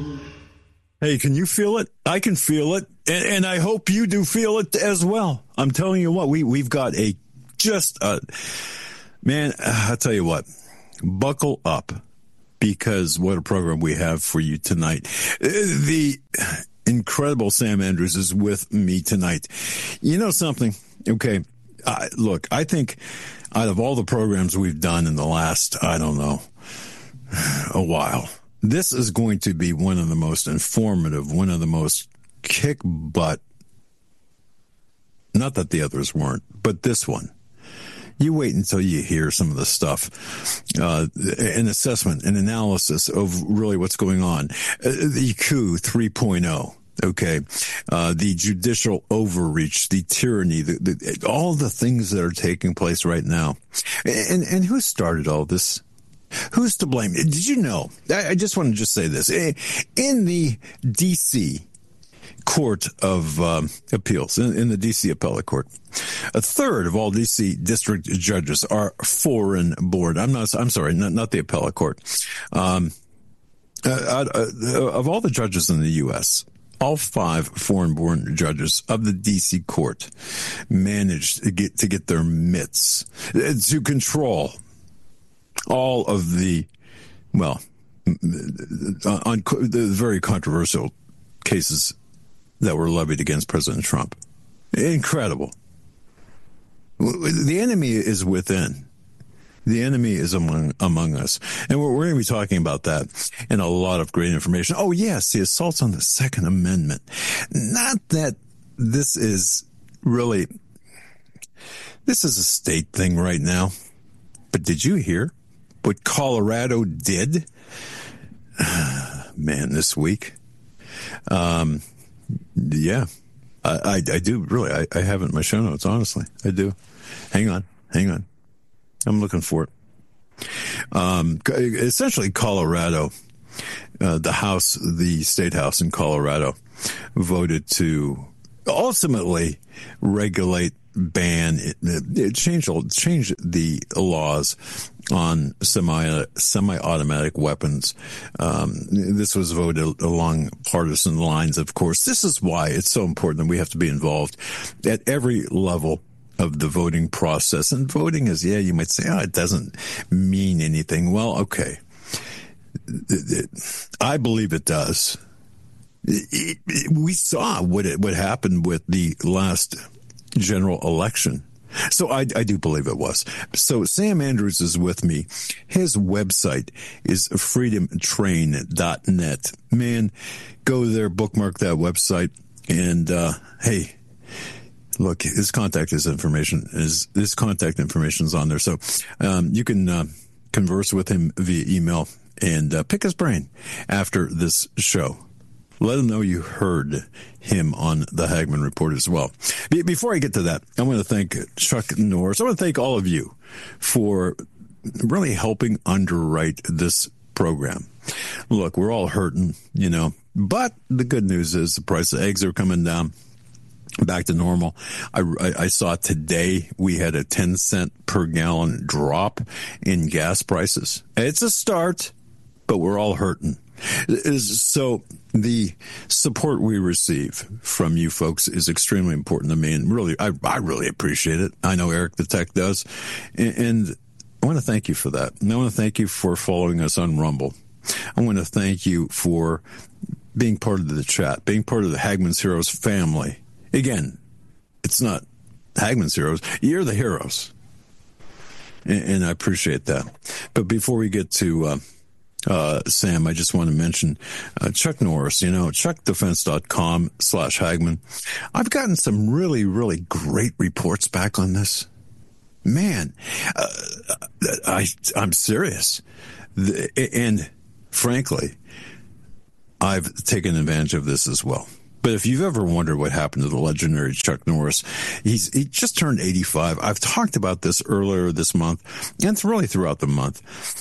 Hey, can you feel it? I can feel it. And I hope you do feel it as well. I'm telling you what, we've got man, I'll tell you what, buckle up, because what a program we have for you tonight. The incredible Sam Andrews is with me tonight. You know something? Okay. Look, I think out of all the programs we've done in the last, I don't know, a while, this is going to be one of the most informative, one of the most kick butt. Not that the others weren't, but this one. You wait until you hear some of the stuff, an assessment, an analysis of really what's going on. The coup 3.0. Okay. The judicial overreach, the tyranny, all the things that are taking place right now. And who started all this? Who's to blame? Did you know? I just want to say this. In the D.C. Court of Appeals, in the D.C. Appellate Court, a third of all D.C. district judges are foreign born. I'm sorry, not the Appellate Court. Of all the judges in the U.S., all 5 foreign-born judges of the D.C. court managed to get their mitts to control all of the very controversial cases that were levied against President Trump. Incredible. The enemy is within. The enemy is among us. And we're going to be talking about that and a lot of great information. Oh, yes, the assaults on the Second Amendment. Not that this is a state thing right now. But did you hear what Colorado did? Man, this week. Yeah, I do really. I have it in my show notes, honestly. I do. Hang on. I'm looking for it. Essentially, Colorado, the state house in Colorado voted to ultimately regulate, ban, change the laws on semi-automatic weapons. This was voted along partisan lines, of course. This is why it's so important that we have to be involved at every level of the voting process. And voting is, you might say, it doesn't mean anything. Well, okay. I believe it does. We saw what happened with the last general election. So I do believe it was. So Sam Andrews is with me. His website is freedomtrain.net. Man, go there, bookmark that website, and hey, look, his contact information is on there. So you can converse with him via email and pick his brain after this show. Let him know you heard him on the Hagmann Report as well. Before I get to that, I want to thank Chuck Norris. I want to thank all of you for really helping underwrite this program. Look, we're all hurting, but the good news is the price of eggs are coming down back to normal. I saw today we had a 10-cent per gallon drop in gas prices. It's a start, but we're all hurting. So the support we receive from you folks is extremely important to me, and really, I really appreciate it. I know Eric the Tech does, and I want to thank you for that. And I want to thank you for following us on Rumble. I want to thank you for being part of the chat, being part of the Hagmann's Heroes family. Again, it's not Hagmann's Heroes. You're the heroes, and I appreciate that. But before we get to Sam, I just want to mention Chuck Norris, chuckdefense.com/Hagmann. I've gotten some really, really great reports back on this. Man, I'm serious. And frankly, I've taken advantage of this as well. But if you've ever wondered what happened to the legendary Chuck Norris, he just turned 85. I've talked about this earlier this month, and it's really throughout the month.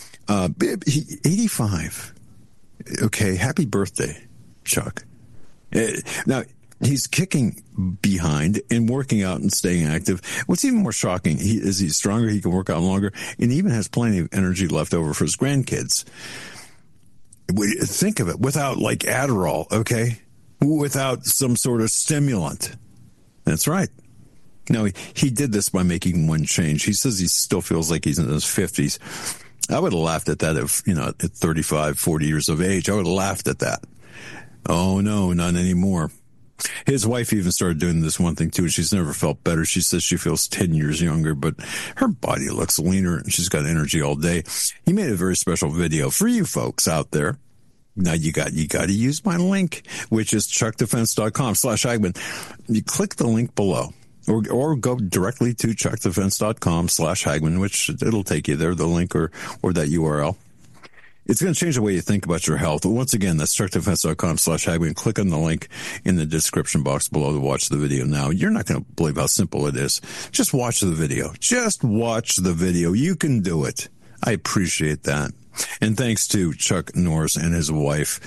85. Okay, happy birthday, Chuck. Now, he's kicking behind and working out and staying active. What's even more shocking, he's stronger, he can work out longer, and even has plenty of energy left over for his grandkids. Think of it, without like Adderall, okay? Without some sort of stimulant. That's right. No, he did this by making one change. He says he still feels like he's in his 50s. I would have laughed at that if, at 35, 40 years of age. I would have laughed at that. Oh, no, not anymore. His wife even started doing this one thing, too. She's never felt better. She says she feels 10 years younger, but her body looks leaner and she's got energy all day. He made a very special video for you folks out there. Now you got to use my link, which is chuckdefense.com/Hagmann. You click the link below. Or go directly to chuckdefense.com/Hagmann, which it'll take you there, the link or that URL. It's going to change the way you think about your health. Once again, that's chuckdefense.com/Hagmann. Click on the link in the description box below to watch the video now. You're not going to believe how simple it is. Just watch the video. Just watch the video. You can do it. I appreciate that. And thanks to Chuck Norris and his wife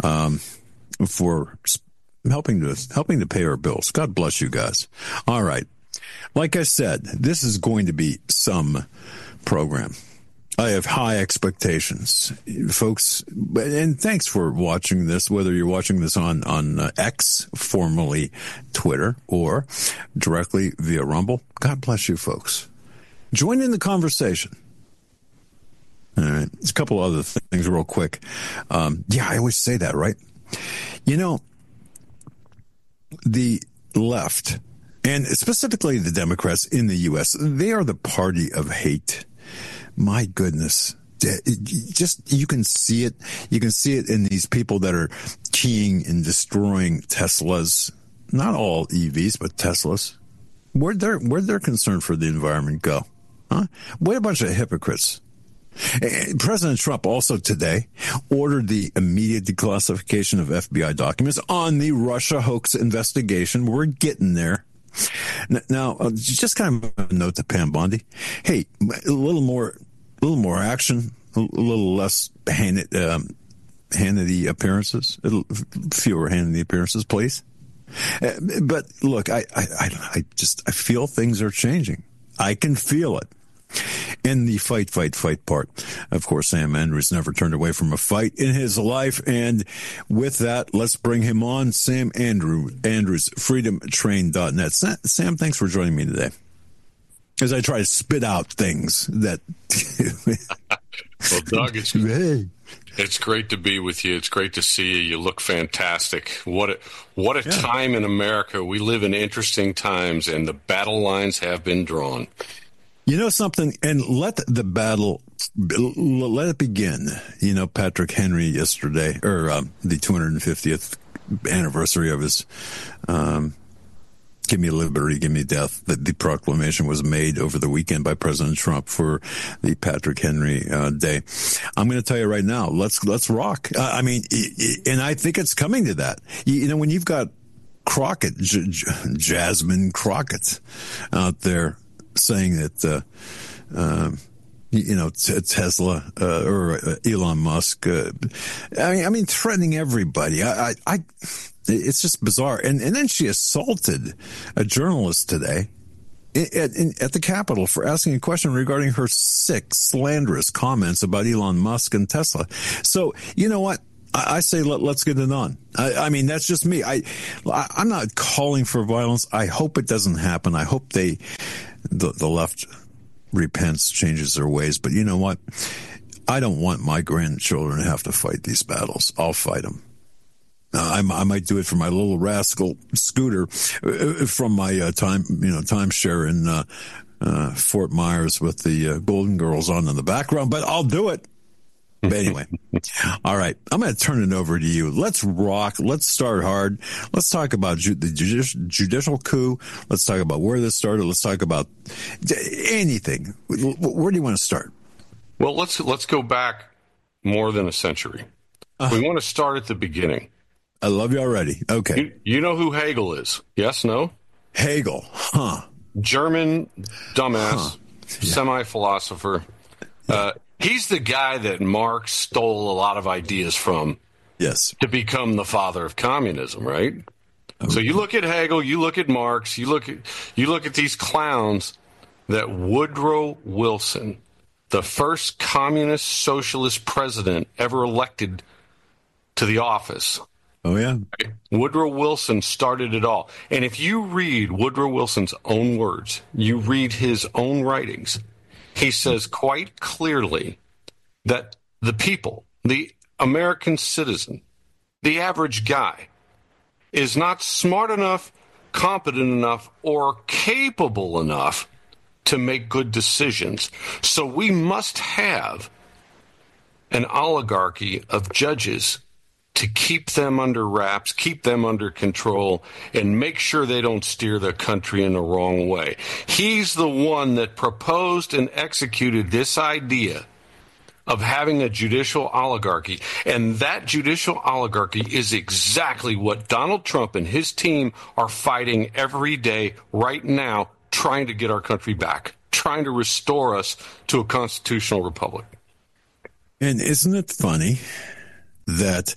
for helping to pay our bills. God bless you guys. All right. Like I said, this is going to be some program. I have high expectations, folks. And thanks for watching this, whether you're watching this on X, formerly Twitter, or directly via Rumble. God bless you, folks. Join in the conversation. All right. There's a couple other things real quick. I always say that, right? The left, and specifically the Democrats in the U.S., they are the party of hate. My goodness. You can see it. You can see it in these people that are keying and destroying Teslas. Not all EVs, but Teslas. Where'd their concern for the environment go? Huh? What a bunch of hypocrites. President Trump also today ordered the immediate declassification of FBI documents on the Russia hoax investigation. We're getting there. Now, just kind of a note to Pam Bondi. Hey, a little more action, a little less Hannity appearances, fewer Hannity appearances, please. But look, I feel things are changing. I can feel it. In the fight part, of course, Sam Andrews never turned away from a fight in his life. And with that, let's bring him on. Sam Andrews, freedomtrain.net. Sam, thanks for joining me today. As I try to spit out things that... Well, Doug, it's great to be with you. It's great to see you. You look fantastic. What a time in America. We live in interesting times, and the battle lines have been drawn. You know something, and let it begin. Patrick Henry yesterday, or the 250th anniversary of his "Give me liberty, give me death." The proclamation was made over the weekend by President Trump for the Patrick Henry Day. I'm going to tell you right now, let's rock. And I think it's coming to that. When you've got Crockett, Jasmine Crockett out there saying that, Tesla or Elon Musk, threatening everybody. It's just bizarre. And then she assaulted a journalist today at the Capitol for asking a question regarding her sick, slanderous comments about Elon Musk and Tesla. So, you know what? I say let's get it on. That's just me. I'm not calling for violence. I hope it doesn't happen. I hope the left repents, changes their ways. But you know what? I don't want my grandchildren to have to fight these battles. I'll fight them. I might do it for my little rascal scooter from my timeshare in Fort Myers with the Golden Girls on in the background, but I'll do it. But anyway, all right, I'm going to turn it over to you. Let's rock. Let's start hard. Let's talk about the judicial coup. Let's talk about where this started. Let's talk about anything. Where do you want to start? Well, let's go back more than a century. We want to start at the beginning. I love you already. Okay. You know who Hegel is? Yes, no? Hegel, huh? German dumbass, semi-philosopher. He's the guy that Marx stole a lot of ideas from. Yes. To become the father of communism, right? Okay. So you look at Hegel, you look at Marx, you look at these clowns. That Woodrow Wilson, the first communist socialist president ever elected to the office. Oh, yeah. Woodrow Wilson started it all. And if you read Woodrow Wilson's own words, you read his own writings, he says quite clearly that the people, the American citizen, the average guy, is not smart enough, competent enough, or capable enough to make good decisions. So we must have an oligarchy of judges to keep them under wraps, keep them under control, and make sure they don't steer the country in the wrong way. He's the one that proposed and executed this idea of having a judicial oligarchy. And that judicial oligarchy is exactly what Donald Trump and his team are fighting every day right now, trying to get our country back, trying to restore us to a constitutional republic. And isn't it funny that,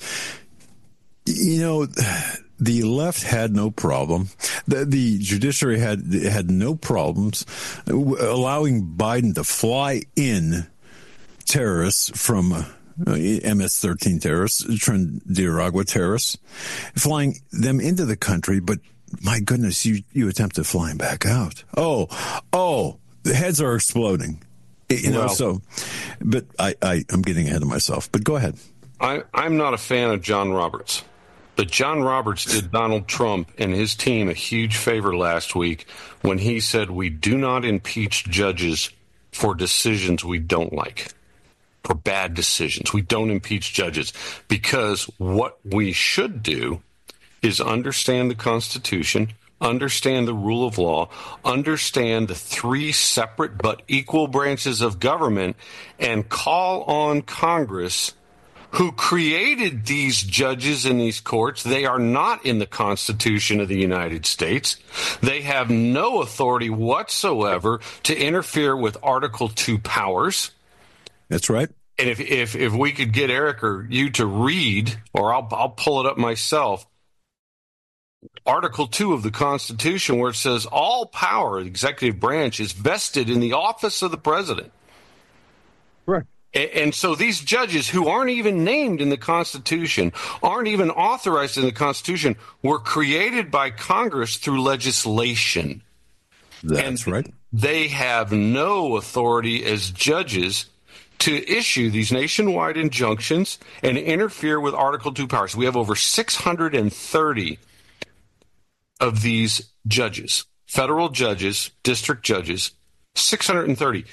the left had no problem. The judiciary had no problems allowing Biden to fly in terrorists from MS-13 terrorists, Trinidad terrorists, flying them into the country. But my goodness, you attempted flying back out. Oh, the heads are exploding. But I'm getting ahead of myself. But go ahead. I'm not a fan of John Roberts. But John Roberts did Donald Trump and his team a huge favor last week when he said we do not impeach judges for decisions we don't like, for bad decisions. We don't impeach judges because what we should do is understand the Constitution, understand the rule of law, understand the three separate but equal branches of government, and call on Congress, who created these judges in these courts. They are not in the Constitution of the United States. They have no authority whatsoever to interfere with Article 2 powers. That's right. And if we could get Eric or you to read, or I'll pull it up myself, Article 2 of the Constitution, where it says all power of the executive branch is vested in the office of the president. Right. And so these judges who aren't even named in the Constitution, aren't even authorized in the Constitution, were created by Congress through legislation. That's right. They have no authority as judges to issue these nationwide injunctions and interfere with Article 2 powers. We have over 630 of these judges, federal judges, district judges, 630.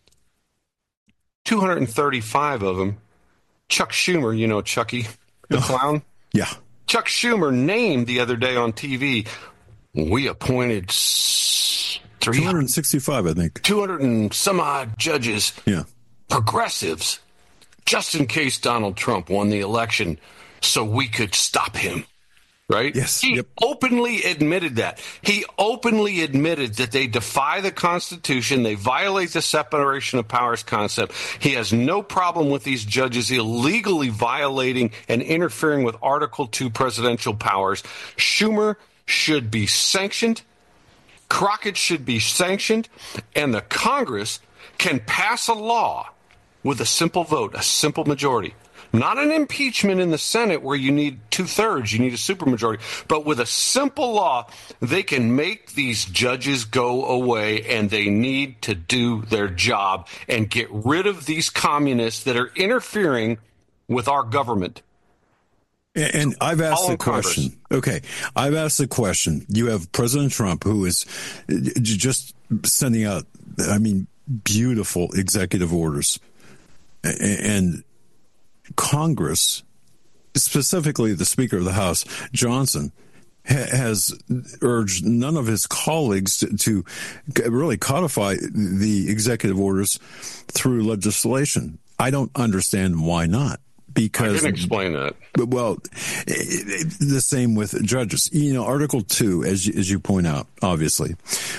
235 of them, Chuck Schumer, Chucky, the clown. Yeah. Chuck Schumer named the other day on TV, we appointed 265, I think. 200 and some odd judges, progressives, just in case Donald Trump won the election so we could stop him. Right? Yes. He openly admitted that. He openly admitted that they defy the Constitution. They violate the separation of powers concept. He has no problem with these judges illegally violating and interfering with Article 2 presidential powers. Schumer should be sanctioned. Crockett should be sanctioned. And the Congress can pass a law with a simple vote, a simple majority. Not an impeachment in the Senate where you need 2/3, you need a supermajority, but with a simple law, they can make these judges go away, and they need to do their job and get rid of these communists that are interfering with our government. And I've asked the question. Okay, I've asked the question. You have President Trump, who is just sending out, beautiful executive orders, and Congress, specifically the Speaker of the House, Johnson, has urged none of his colleagues to really codify the executive orders through legislation. I don't understand why not. Because I can explain that. Well, the same with judges. Article 2, as you point out, obviously,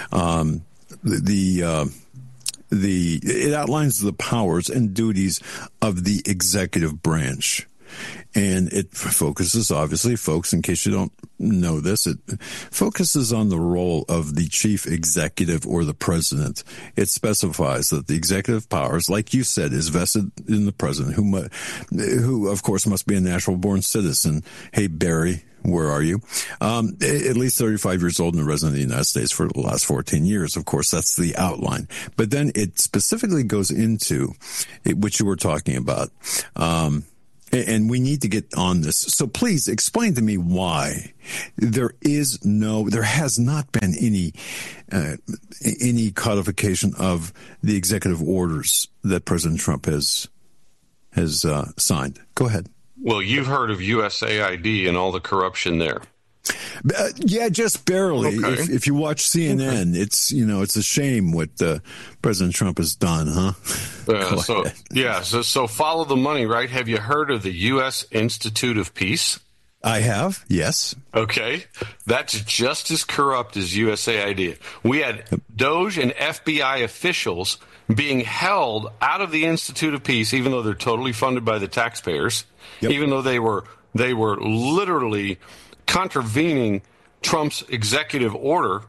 it outlines the powers and duties of the executive branch. And it focuses, obviously, folks, in case you don't know this. It focuses on the role of the chief executive or the president. It specifies that the executive powers, like you said, is vested in the president, who of course must be a natural-born citizen. Hey, Barry, where are you? At least 35 years old and a resident of the United States for the last 14 years. Of course, that's the outline. But then it specifically goes into which you were talking about. And we need to get on this. So please explain to me why there has not been any codification of the executive orders that President Trump has signed. Go ahead. Well, you've heard of USAID and all the corruption there. Yeah, just barely. Okay. If you watch CNN, okay. It's a shame what President Trump has done, huh? So follow the money, right? Have you heard of the U.S. Institute of Peace? I have, yes. Okay, that's just as corrupt as USAID. We had DOJ and FBI officials being held out of the Institute of Peace, even though they're totally funded by the taxpayers, even though they were literally contravening Trump's executive order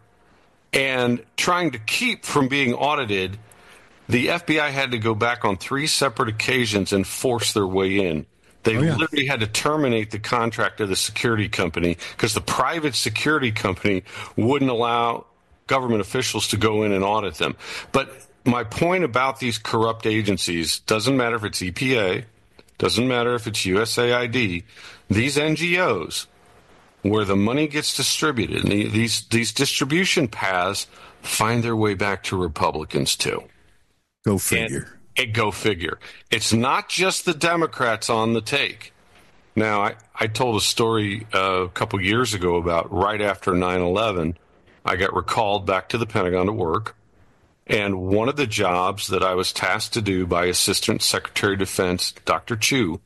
and trying to keep from being audited. The FBI had to go back on 3 separate occasions and force their way in. They literally had to terminate the contract of the security company because the private security company wouldn't allow government officials to go in and audit them. But my point about these corrupt agencies, doesn't matter if it's EPA, doesn't matter if it's USAID, these NGOs, where the money gets distributed, and these distribution paths find their way back to Republicans too. Go figure. Go figure. It's not just the Democrats on the take. Now, I told a story a couple years ago about right after 9/11, I got recalled back to the Pentagon to work. And one of the jobs that I was tasked to do by Assistant Secretary of Defense, Dr. Chu,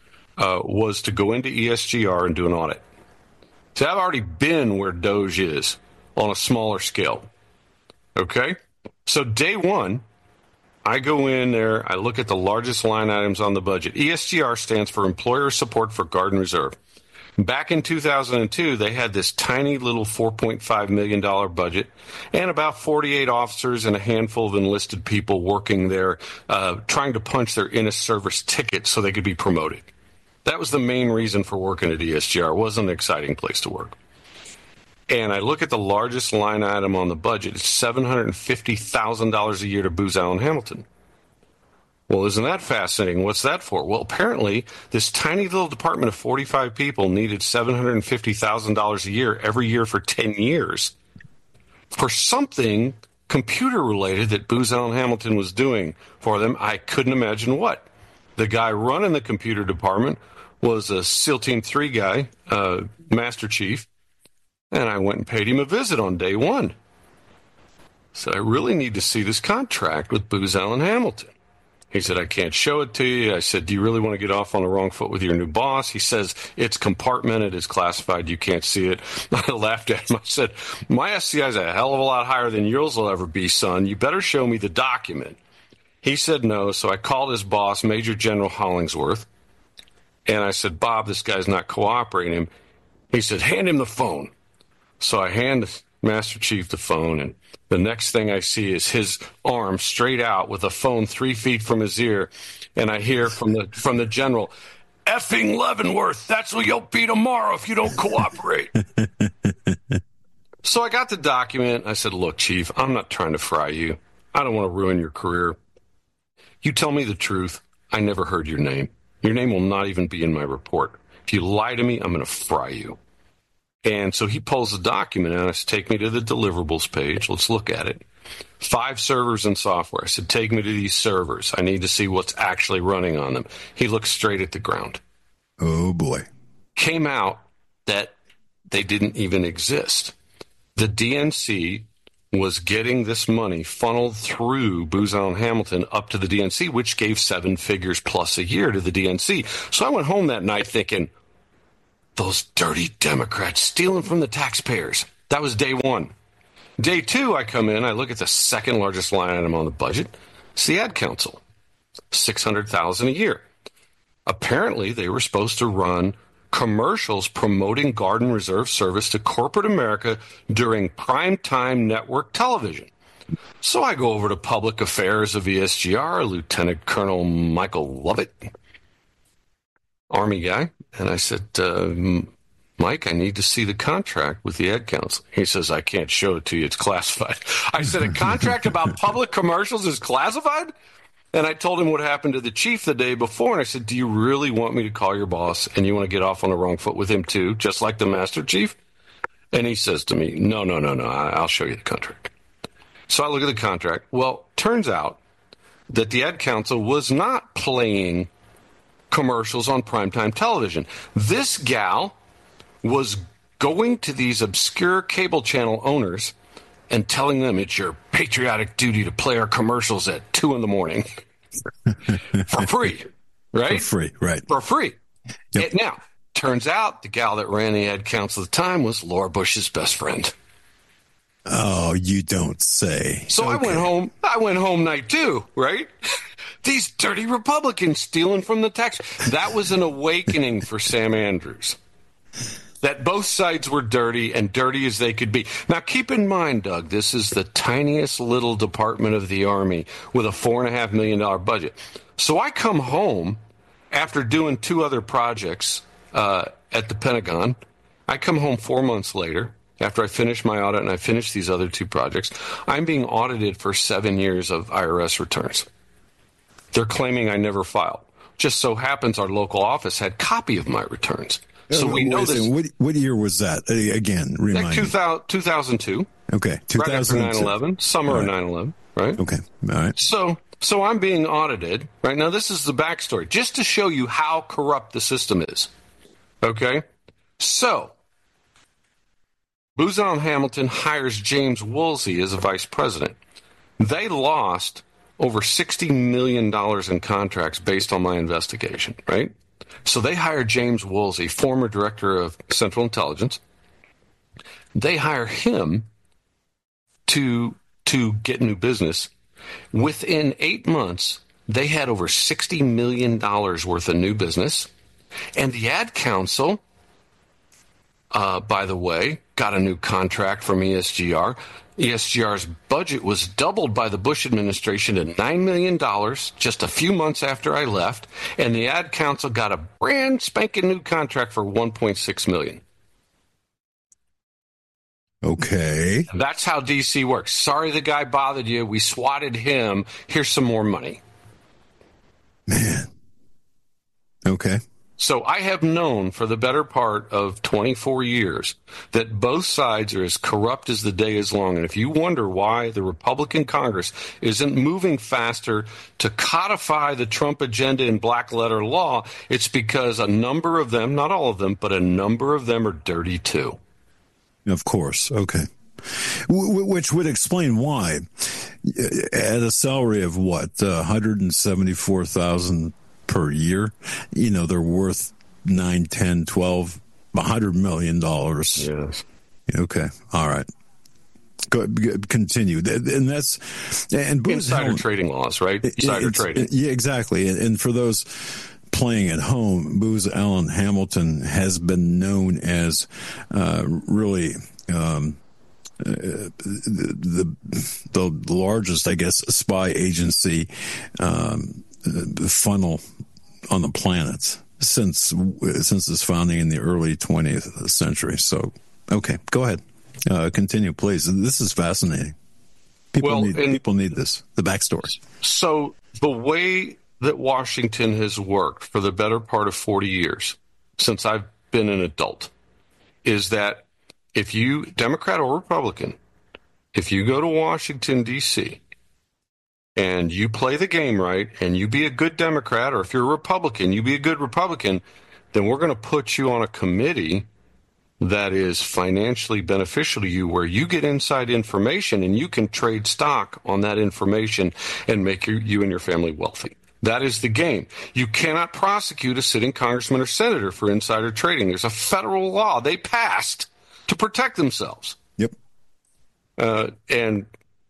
was to go into ESGR and do an audit. So I've already been where DOJ is on a smaller scale. Okay? So day one, I go in there, I look at the largest line items on the budget. ESGR stands for Employer Support for Guard and Reserve. Back in 2002, they had this tiny little $4.5 million budget and about 48 officers and a handful of enlisted people working there, trying to punch their in-service ticket so they could be promoted. That was the main reason for working at ESGR. It wasn't an exciting place to work. And I look at the largest line item on the budget. It's $750,000 a year to Booz Allen Hamilton. Well, isn't that fascinating? What's that for? Well, apparently, this tiny little department of 45 people needed $750,000 a year every year for 10 years for something computer-related that Booz Allen Hamilton was doing for them. I couldn't imagine what. The guy running the computer department was a SEAL Team 3 guy, Master Chief, and I went and paid him a visit on day one. So I really need to see this contract with Booz Allen Hamilton. He said, I can't show it to you. I said, do you really want to get off on the wrong foot with your new boss? He says, it's compartmented, it's classified, you can't see it. I laughed at him. I said, my SCI is a hell of a lot higher than yours will ever be, son. You better show me the document. He said no, so I called his boss, Major General Hollingsworth, and I said, Bob, this guy's not cooperating. He said, hand him the phone. So I hand Master Chief the phone, and the next thing I see is his arm straight out with a phone 3 feet from his ear, and I hear from the general, effing Leavenworth, that's what you'll be tomorrow if you don't cooperate. So I got the document. I said, look, Chief, I'm not trying to fry you. I don't want to ruin your career. You tell me the truth. I never heard your name. Your name will not even be in my report. If you lie to me, I'm going to fry you. And so he pulls the document out. I said, take me to the deliverables page. Let's look at it. 5 servers and software. I said, take me to these servers. I need to see what's actually running on them. He looked straight at the ground. Oh, boy. Came out that they didn't even exist. The DNC was getting this money funneled through Booz Allen Hamilton up to the DNC, which gave 7 figures plus a year to the DNC. So I went home that night thinking, those dirty Democrats stealing from the taxpayers. That was day one. Day two, I come in, I look at the second largest line item on the budget. It's the Ad Council, $600,000 a year. Apparently, they were supposed to run commercials promoting Guard and Reserve service to corporate America during primetime network television. So I go over to Public Affairs of ESGR, Lieutenant Colonel Michael Lovett, Army guy, and I said, Mike, I need to see the contract with the Ad Council. He says, I can't show it to you. It's classified. I said, a contract about public commercials is classified? And I told him what happened to the chief the day before. And I said, do you really want me to call your boss and you want to get off on the wrong foot with him too, just like the Master Chief? And he says to me, no, I'll show you the contract. So I look at the contract. Well, turns out that the Ad Council was not playing commercials on primetime television. This gal was going to these obscure cable channel owners and telling them it's your patriotic duty to play our commercials at 2 a.m. for free, right? For free, right. For free. Yep. Now, turns out the gal that ran the Ad Council at the time was Laura Bush's best friend. Oh, you don't say. So okay. I went home night 2, right? These dirty Republicans stealing from the tax. That was an awakening for Sam Andrews. That both sides were dirty, and dirty as they could be. Now, keep in mind, Doug, this is the tiniest little department of the Army with a $4.5 million budget. So I come home after doing 2 other projects at the Pentagon. I come home 4 months later after I finish my audit and I finish these other 2 projects. I'm being audited for 7 years of IRS returns. They're claiming I never filed. Just so happens our local office had copy of my returns. So we know this. What year was that? Again, remind me. 2002. Okay, 2002. Right after 9/11, summer of 9/11, right? Okay, all right. So I'm being audited, right? Now, this is the backstory, just to show you how corrupt the system is, okay? So, Booz Allen Hamilton hires James Woolsey as a vice president. They lost over $60 million in contracts based on my investigation, right? So they hired James Woolsey, former director of Central Intelligence. They hire him to get new business. Within 8 months, they had over $60 million worth of new business. And the Ad Council, by the way, got a new contract from ESGR. ESGR's budget was doubled by the Bush administration to $9 million just a few months after I left, and the Ad Council got a brand spanking new contract for $1.6 million. Okay. That's how DC works. Sorry the guy bothered you. We swatted him. Here's some more money. Man. Okay. So I have known for the better part of 24 years that both sides are as corrupt as the day is long. And if you wonder why the Republican Congress isn't moving faster to codify the Trump agenda in black letter law, it's because a number of them, not all of them, but a number of them are dirty too. Of course. Okay. Which would explain why at a salary of what, $174,000 per year, they're worth $9, $10, $12, $100 million. Yes. Okay. All right. Go continue. And that's insider trading laws, right? Insider trading. Yeah, exactly. And for those playing at home, Booz Allen Hamilton has been known as really the largest, I guess, spy agency funnel on the planet since its founding in the early 20th century. So, okay, go ahead. Continue, please. This is fascinating. People need this, the backstory. So the way that Washington has worked for the better part of 40 years, since I've been an adult, is that if you, Democrat or Republican, if you go to Washington, D.C., and you play the game right, and you be a good Democrat, or if you're a Republican, you be a good Republican, then we're going to put you on a committee that is financially beneficial to you, where you get inside information and you can trade stock on that information and make you and your family wealthy. That is the game. You cannot prosecute a sitting congressman or senator for insider trading. There's a federal law they passed to protect themselves. Yep. And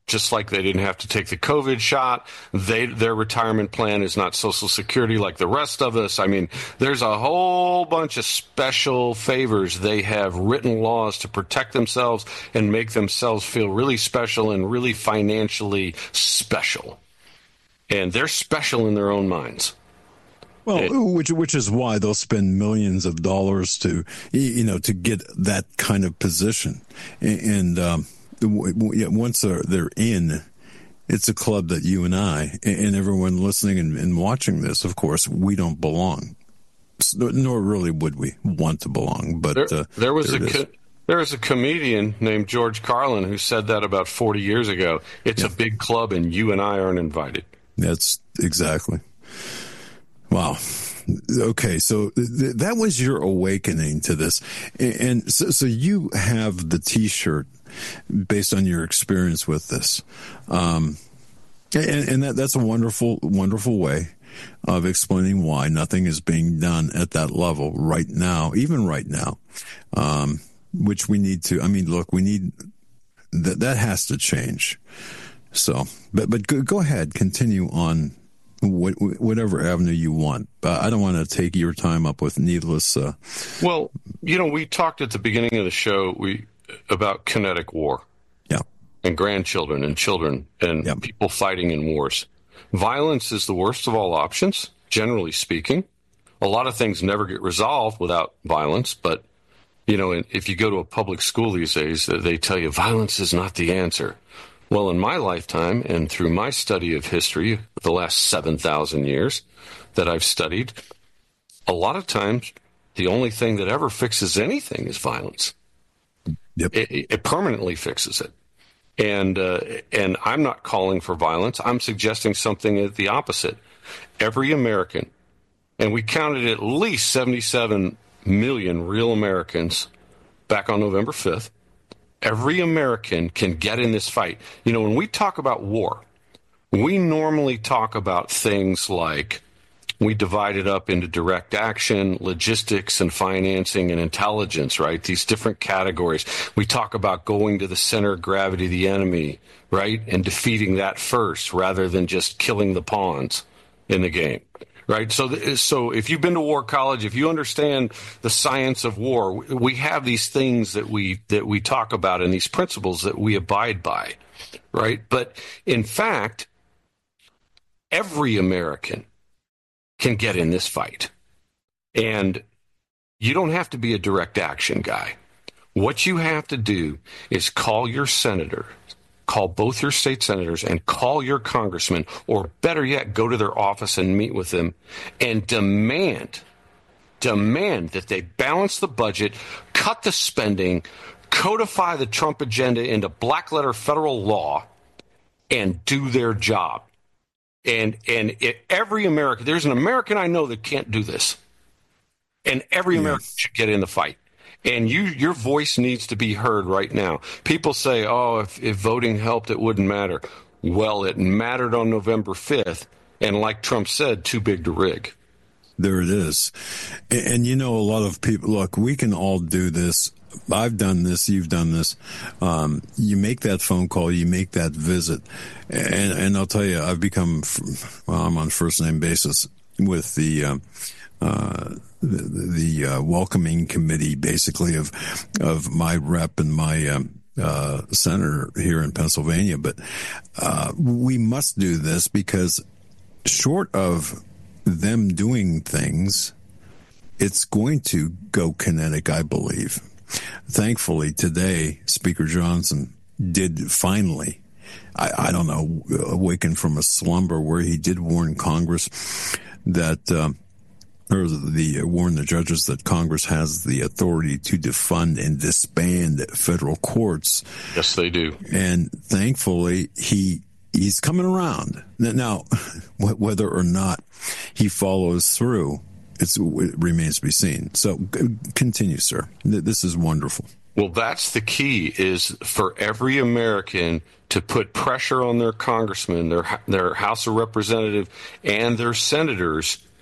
just like they didn't have to take the COVID shot. Their retirement plan is not Social Security like the rest of us. I mean, there's a whole bunch of special favors. They have written laws to protect themselves and make themselves feel really special and really financially special. And they're special in their own minds. Well, which is why they'll spend millions of dollars to get that kind of position. And once they're in, it's a club that you and I and everyone listening and watching this, of course, we don't belong. Nor really would we want to belong. But there was a comedian named George Carlin who said that about 40 years ago. It's a big club, and you and I aren't invited. That's exactly. Wow. Okay, so that was your awakening to this. And so you have the T-shirt based on your experience with this. And that's a wonderful, wonderful way of explaining why nothing is being done at that level right now, even right now, which we need to. I mean, look, we need that has to change. So, but go ahead, continue on whatever avenue you want. I don't want to take your time up with needless. Well, we talked at the beginning of the show about kinetic war, and grandchildren and children and people fighting in wars. Violence is the worst of all options, generally speaking. A lot of things never get resolved without violence, but if you go to a public school these days, they tell you violence is not the answer. Well, in my lifetime and through my study of history, the last 7,000 years that I've studied, a lot of times the only thing that ever fixes anything is violence. Yep. It permanently fixes it. And I'm not calling for violence. I'm suggesting something the opposite. Every American, and we counted at least 77 million real Americans back on November 5th, every American can get in this fight. When we talk about war, we normally talk about things like we divide it up into direct action, logistics, and financing and intelligence, right? These different categories. We talk about going to the center of gravity of the enemy, right? And defeating that first rather than just killing the pawns in the game. Right. So if you've been to war college, if you understand the science of war, we have these things that we talk about and these principles that we abide by. Right. But in fact, every American can get in this fight. And you don't have to be a direct action guy. What you have to do is call your senator. Call both your state senators and call your congressman, or better yet, go to their office and meet with them and demand that they balance the budget, cut the spending, codify the Trump agenda into black letter federal law, and do their job. And every American, there's an American I know that can't do this. And every American should get in the fight. And your voice needs to be heard right now. People say, if voting helped, it wouldn't matter. Well, it mattered on November 5th. And like Trump said, too big to rig. There it is. And a lot of people, look, we can all do this. I've done this. You've done this. You make that phone call. You make that visit. And I'll tell you, I've become, I'm on first name basis with the welcoming committee, basically, of my rep and my senator here in Pennsylvania. But we must do this because short of them doing things, it's going to go kinetic, I believe. Thankfully, today, Speaker Johnson did finally, I don't know, awaken from a slumber where he did warn Congress that warn the judges that Congress has the authority to defund and disband federal courts. Yes, they do. And thankfully, he's coming around. Now, whether or not he follows through, it remains to be seen. So continue, sir. This is wonderful. Well, that's the key, is for every American to put pressure on their congressman, their House of Representatives, and their senators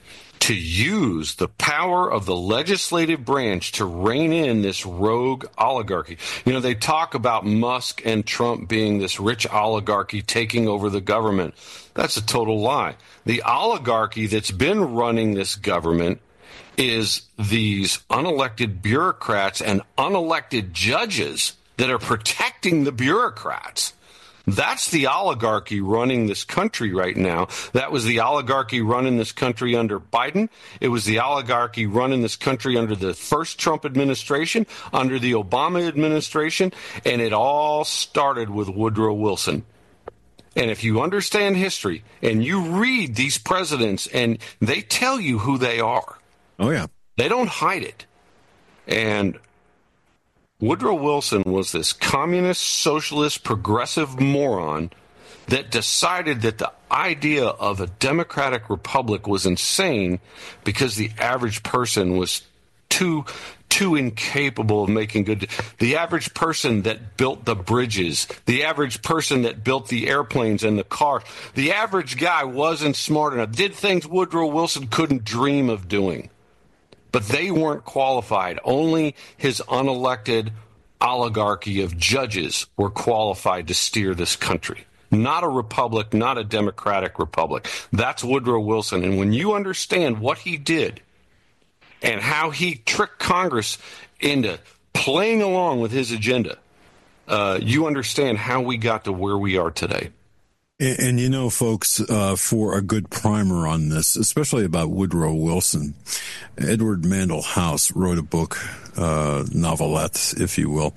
to use the power of the legislative branch to rein in this rogue oligarchy. They talk about Musk and Trump being this rich oligarchy taking over the government. That's a total lie. The oligarchy that's been running this government is these unelected bureaucrats and unelected judges that are protecting the bureaucrats. That's the oligarchy running this country right now. That was the oligarchy running this country under Biden. It was the oligarchy running this country under the first Trump administration, under the Obama administration, and it all started with Woodrow Wilson. And if you understand history and you read these presidents and they tell you who they are. Oh, yeah. They don't hide it. And Woodrow Wilson was this communist, socialist, progressive moron that decided that the idea of a democratic republic was insane because the average person was too incapable of making good. The average person that built the bridges, the average person that built the airplanes and the cars, the average guy wasn't smart enough, did things Woodrow Wilson couldn't dream of doing. But they weren't qualified. Only his unelected oligarchy of judges were qualified to steer this country. Not a republic, not a democratic republic. That's Woodrow Wilson. And when you understand what he did and how he tricked Congress into playing along with his agenda, you understand how we got to where we are today. And folks, for a good primer on this, especially about Woodrow Wilson, Edward Mandell House wrote a book, novelette, if you will,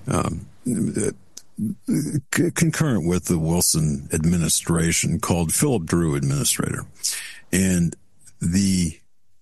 concurrent with the Wilson administration, called Philip Drew Administrator. And the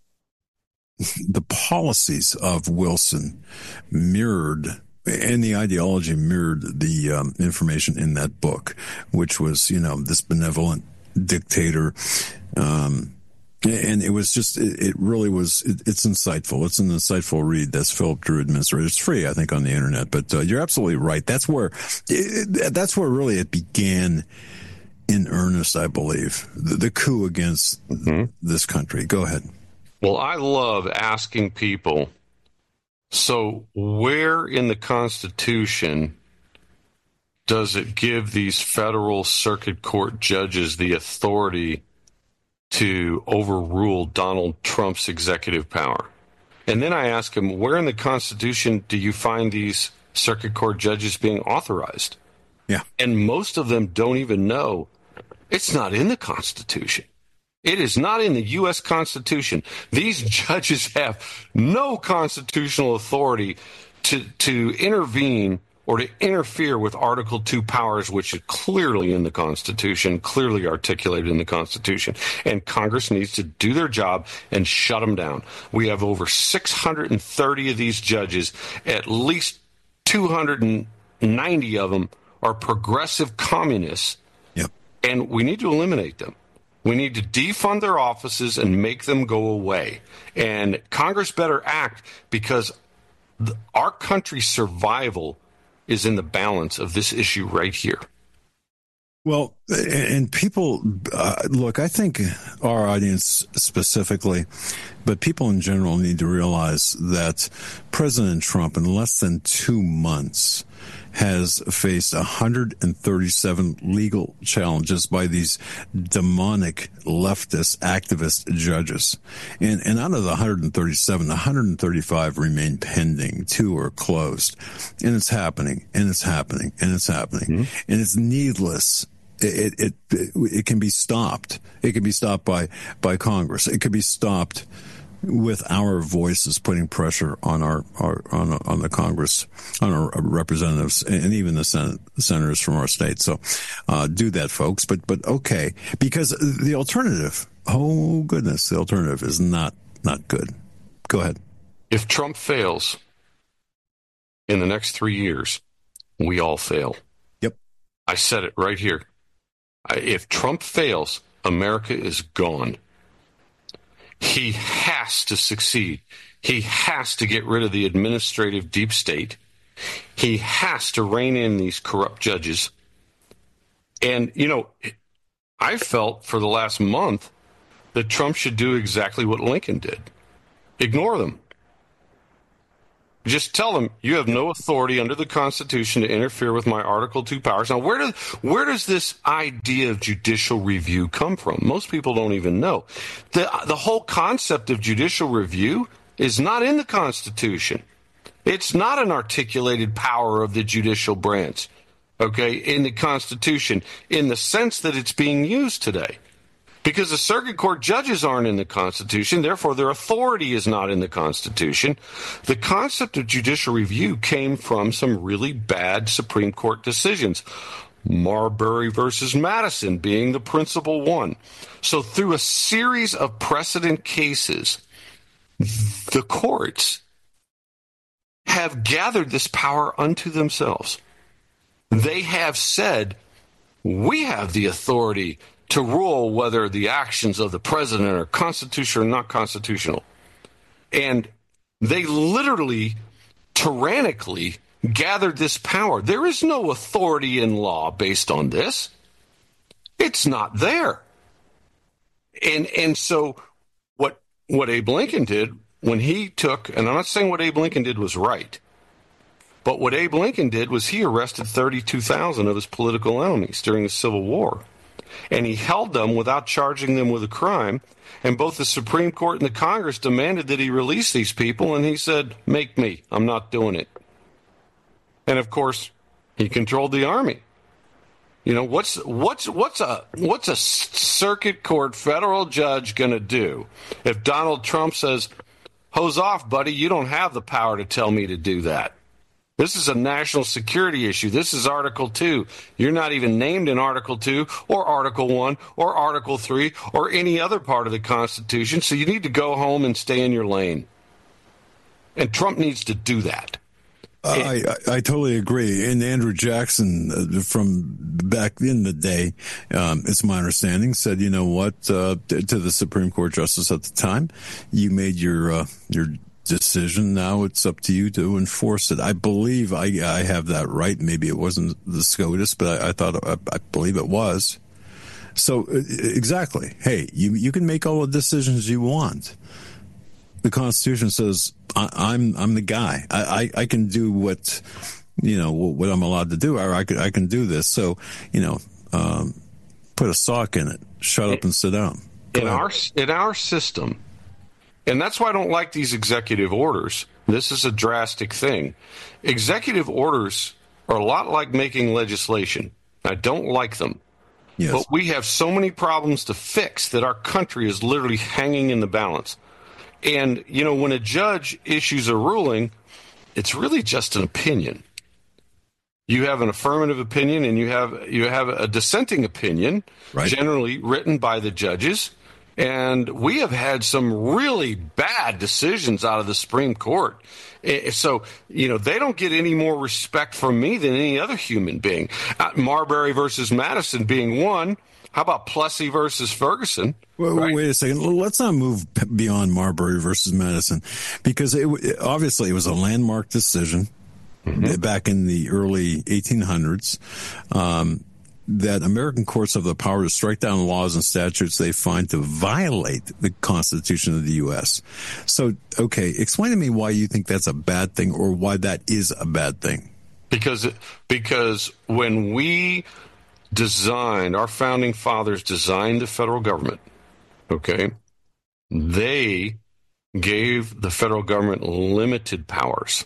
policies of Wilson mirrored, and the ideology mirrored the information in that book, which was, this benevolent dictator. And it was just, it really was, it's insightful. It's an insightful read. That's Philip Drew Administrator. It's free, I think, on the internet, but you're absolutely right. That's where really it began in earnest, I believe, the coup against this country. Go ahead. Well, I love asking people, so where in the Constitution does it give these federal circuit court judges the authority to overrule Donald Trump's executive power? And then I ask him, where in the Constitution do you find these circuit court judges being authorized? Yeah. And most of them don't even know it's not in the Constitution. It is not in the U.S. Constitution. These judges have no constitutional authority to intervene or to interfere with Article 2 powers, which is clearly in the Constitution, clearly articulated in the Constitution. And Congress needs to do their job and shut them down. We have over 630 of these judges. At least 290 of them are progressive communists. Yep. And we need to eliminate them. We need to defund their offices and make them go away. And Congress better act, because our country's survival is in the balance of this issue right here. Well, and people, look, I think our audience specifically, but people in general need to realize that President Trump, in less than 2 months, has faced 137 legal challenges by these demonic leftist activist judges. And out of the 137, 135 remain pending. 2 are closed. And it's happening, and it's happening, and it's happening. Mm-hmm. And it's needless. It can be stopped. It can be stopped by Congress. It could be stopped with our voices putting pressure on on the Congress, on our representatives, and even the senators from our state. So do that, folks. But okay, because the alternative, oh goodness, the alternative is not good. Go ahead. If Trump fails in the next 3 years, we all fail. Yep. I said it right here. If Trump fails, America is gone. He has to succeed. He has to get rid of the administrative deep state. He has to rein in these corrupt judges. And, I felt for the last month that Trump should do exactly what Lincoln did. Ignore them. Just tell them you have no authority under the Constitution to interfere with my Article 2 powers. Now, where does this idea of judicial review come from? Most people don't even know. The whole concept of judicial review is not in the Constitution. It's not an articulated power of the judicial branch, okay, in the Constitution, in the sense that it's being used today. Because the circuit court judges aren't in the Constitution, therefore their authority is not in the Constitution. The concept of judicial review came from some really bad Supreme Court decisions, Marbury versus Madison being the principal one. So through a series of precedent cases, the courts have gathered this power unto themselves. They have said, we have the authority to rule whether the actions of the president are constitutional or not constitutional. And they literally, tyrannically gathered this power. There is no authority in law based on this. It's not there. And so what Abe Lincoln did when he took, and I'm not saying what Abe Lincoln did was right, but what Abe Lincoln did was he arrested 32,000 of his political enemies during the Civil War. And he held them without charging them with a crime. And both the Supreme Court and the Congress demanded that he release these people. And he said, make me. I'm not doing it. And of course, he controlled the army. You know, what's a circuit court federal judge going to do if Donald Trump says, hose off, buddy, you don't have the power to tell me to do that? This is a national security issue. This is Article 2. You're not even named in Article 2 or Article 1 or Article 3 or any other part of the Constitution, so you need to go home and stay in your lane. And Trump needs to do that. I totally agree. And Andrew Jackson, from back in the day, it's my understanding, said, you know what, to the Supreme Court justice at the time, you made your decision. Now it's up to you to enforce it. I believe I have that right. Maybe it wasn't the SCOTUS, but I believe it was. So exactly. Hey, you can make all the decisions you want. The Constitution says I'm the guy. I can do what I'm allowed to do, or I can do this. So, put a sock in it, shut up and sit down. In our system. And that's why I don't like these executive orders. This is a drastic thing. Executive orders are a lot like making legislation. I don't like them. Yes. But we have so many problems to fix that our country is literally hanging in the balance. And, when a judge issues a ruling, it's really just an opinion. You have an affirmative opinion and you have a dissenting opinion, right, generally written by the judges. And we have had some really bad decisions out of the Supreme Court. So, they don't get any more respect from me than any other human being. Marbury versus Madison being one. How about Plessy versus Ferguson? Well, right? Wait a second. Let's not move beyond Marbury versus Madison, because obviously it was a landmark decision back in the early 1800s. That American courts have the power to strike down laws and statutes they find to violate the Constitution of the U.S. So, okay, explain to me why you think that's a bad thing, or why that is a bad thing. Because when we designed, our founding fathers designed the federal government, okay, they gave the federal government limited powers.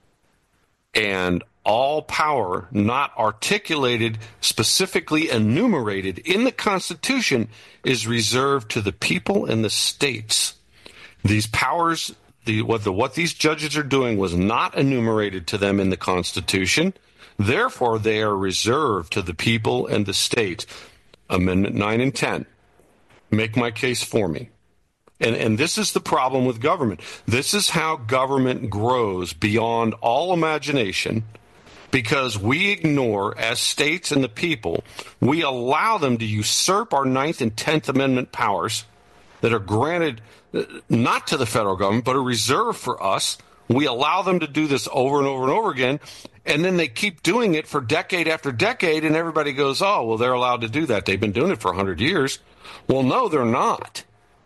And all power not articulated, specifically enumerated in the Constitution, is reserved to the people and the states. These powers, what these judges are doing was not enumerated to them in the Constitution. Therefore, they are reserved to the people and the states. Amendment 9 and 10. Make my case for me. And this is the problem with government. This is how government grows beyond all imagination, because we ignore, as states and the people, we allow them to usurp our 9th and 10th Amendment powers that are granted not to the federal government, but are reserved for us. We allow them to do this over and over and over again, and then they keep doing it for decade after decade, and everybody goes, oh, well, they're allowed to do that. They've been doing it for 100 years. Well, no, they're not.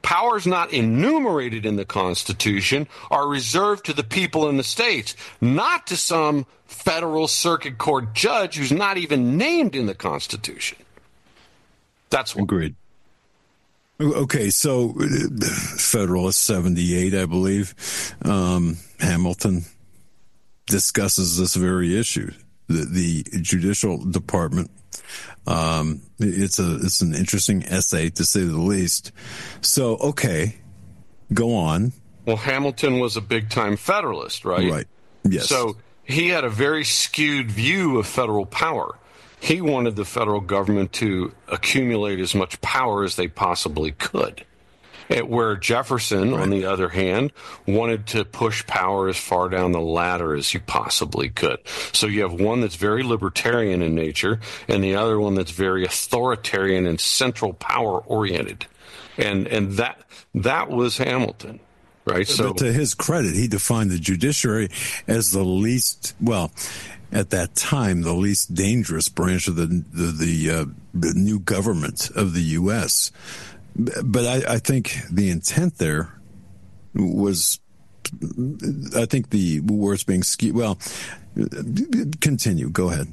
powers not enumerated in the Constitution are reserved to the people in the states, not to some federal circuit court judge who's not even named in the Constitution. That's what. Agreed. Okay, so Federalist 78, I believe, Hamilton discusses this very issue. The judicial department. It's an interesting essay, to say the least. So, okay, go on. Well, Hamilton was a big-time Federalist, right? Right, yes. So he had a very skewed view of federal power. He wanted the federal government to accumulate as much power as they possibly could. Where Jefferson, on the other hand, wanted to push power as far down the ladder as you possibly could. So you have one that's very libertarian in nature and the other one that's very authoritarian and central power oriented. And that was Hamilton. Right. So, but to his credit, he defined the judiciary as the least, well, at that time, the least dangerous branch of the new government of the U.S. But I think the intent there was, I think the words being skewed. Well, continue. Go ahead.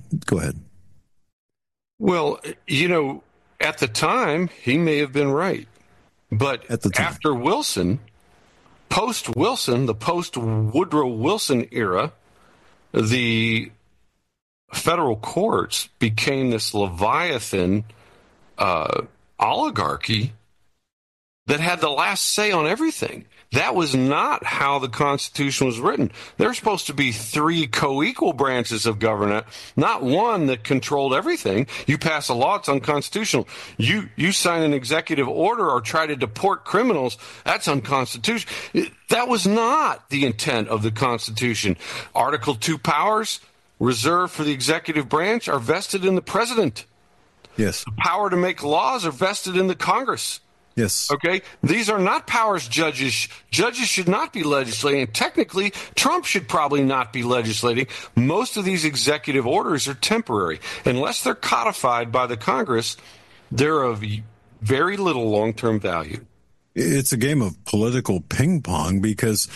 Well, at the time, he may have been right. But after Wilson, post-Wilson, the post-Woodrow Wilson era, the federal courts became this Leviathan oligarchy that had the last say on everything. That was not how the Constitution was written. There's supposed to be 3 co-equal branches of government, not one that controlled everything. You pass a law, it's unconstitutional. You sign an executive order or try to deport criminals, that's unconstitutional. That was not the intent of the Constitution. Article 2 powers reserved for the executive branch are vested in the president. Yes. The power to make laws are vested in the Congress. Yes. Okay. These are not powers judges should not be legislating. Technically, Trump should probably not be legislating. Most of these executive orders are temporary. Unless they're codified by the Congress, they're of very little long-term value. It's a game of political ping pong because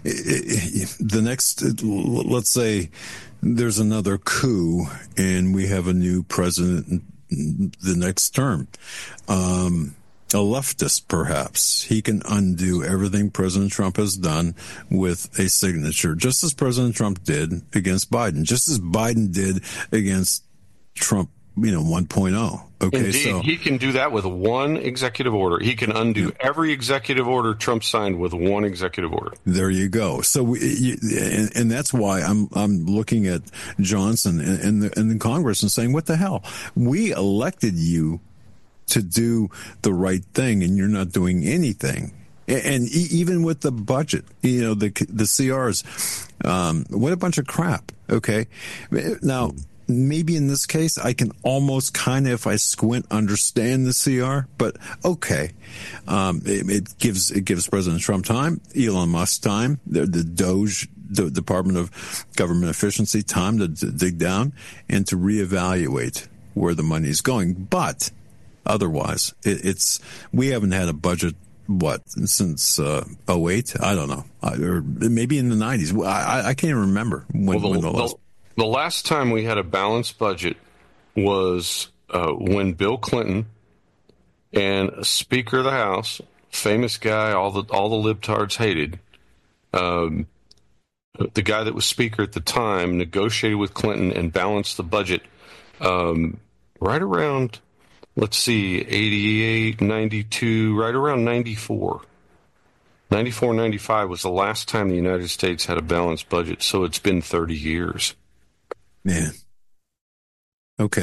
the next, let's say there's another coup and we have a new president the next term. A leftist, perhaps. He can undo everything President Trump has done with a signature, just as President Trump did against Biden, just as Biden did against Trump, 1.0. Okay, indeed, so he can do that with one executive order. He can undo every executive order Trump signed with one executive order. There you go. So, and that's why I'm looking at Johnson and the Congress and saying, what the hell? We elected you to do the right thing, and you're not doing anything. And even with the budget, the CRs, what a bunch of crap. Okay. Now, maybe in this case, I can almost kind of, if I squint, understand the CR, but okay. It gives President Trump time, Elon Musk time, the DOJ, the Department of Government Efficiency time to dig down and to reevaluate where the money is going. But otherwise, we haven't had a budget, since 2008? I don't know. Or maybe in the 90s. I can't even remember when the last time we had a balanced budget was when Bill Clinton and Speaker of the House, famous guy, all the libtards hated, the guy that was Speaker at the time negotiated with Clinton and balanced the budget right around, let's see, 88, 92, right around 94. 94, 95 was the last time the United States had a balanced budget, so it's been 30 years. Man. Okay.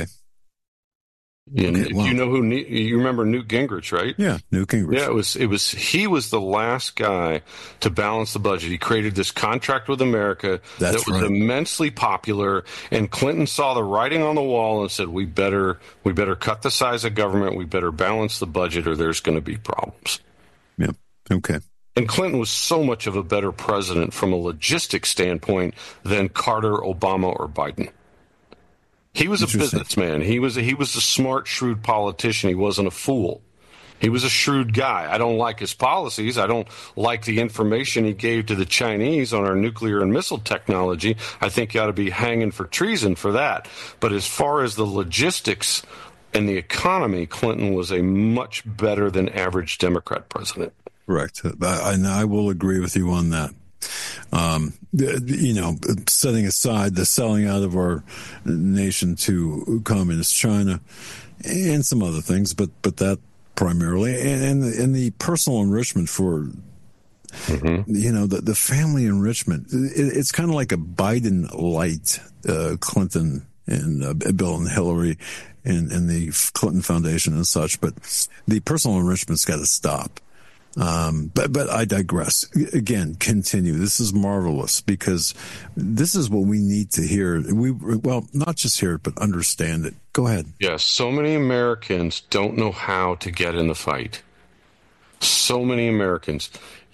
And wow. You remember Newt Gingrich, right? Yeah, Newt Gingrich. Yeah, he was the last guy to balance the budget. He created this contract with America that was immensely popular, and Clinton saw the writing on the wall and said, we better cut the size of government, we better balance the budget, or there's going to be problems. Yeah. Okay. And Clinton was so much of a better president from a logistic standpoint than Carter, Obama, or Biden. He was a businessman. He was a smart, shrewd politician. He wasn't a fool. He was a shrewd guy. I don't like his policies. I don't like the information he gave to the Chinese on our nuclear and missile technology. I think he ought to be hanging for treason for that. But as far as the logistics and the economy, Clinton was a much better than average Democrat president. Correct. I will agree with you on that. Setting aside the selling out of our nation to communist China and some other things, but that primarily, and the personal enrichment for, the family enrichment. It's kind of like a Biden light, Clinton and Bill and Hillary and the Clinton Foundation and such, but the personal enrichment's got to stop. But I digress. Again, continue. This is marvelous because this is what we need to hear. Not just hear it, but understand it. Go ahead. Yes. So many Americans don't know how to get in the fight. So many Americans,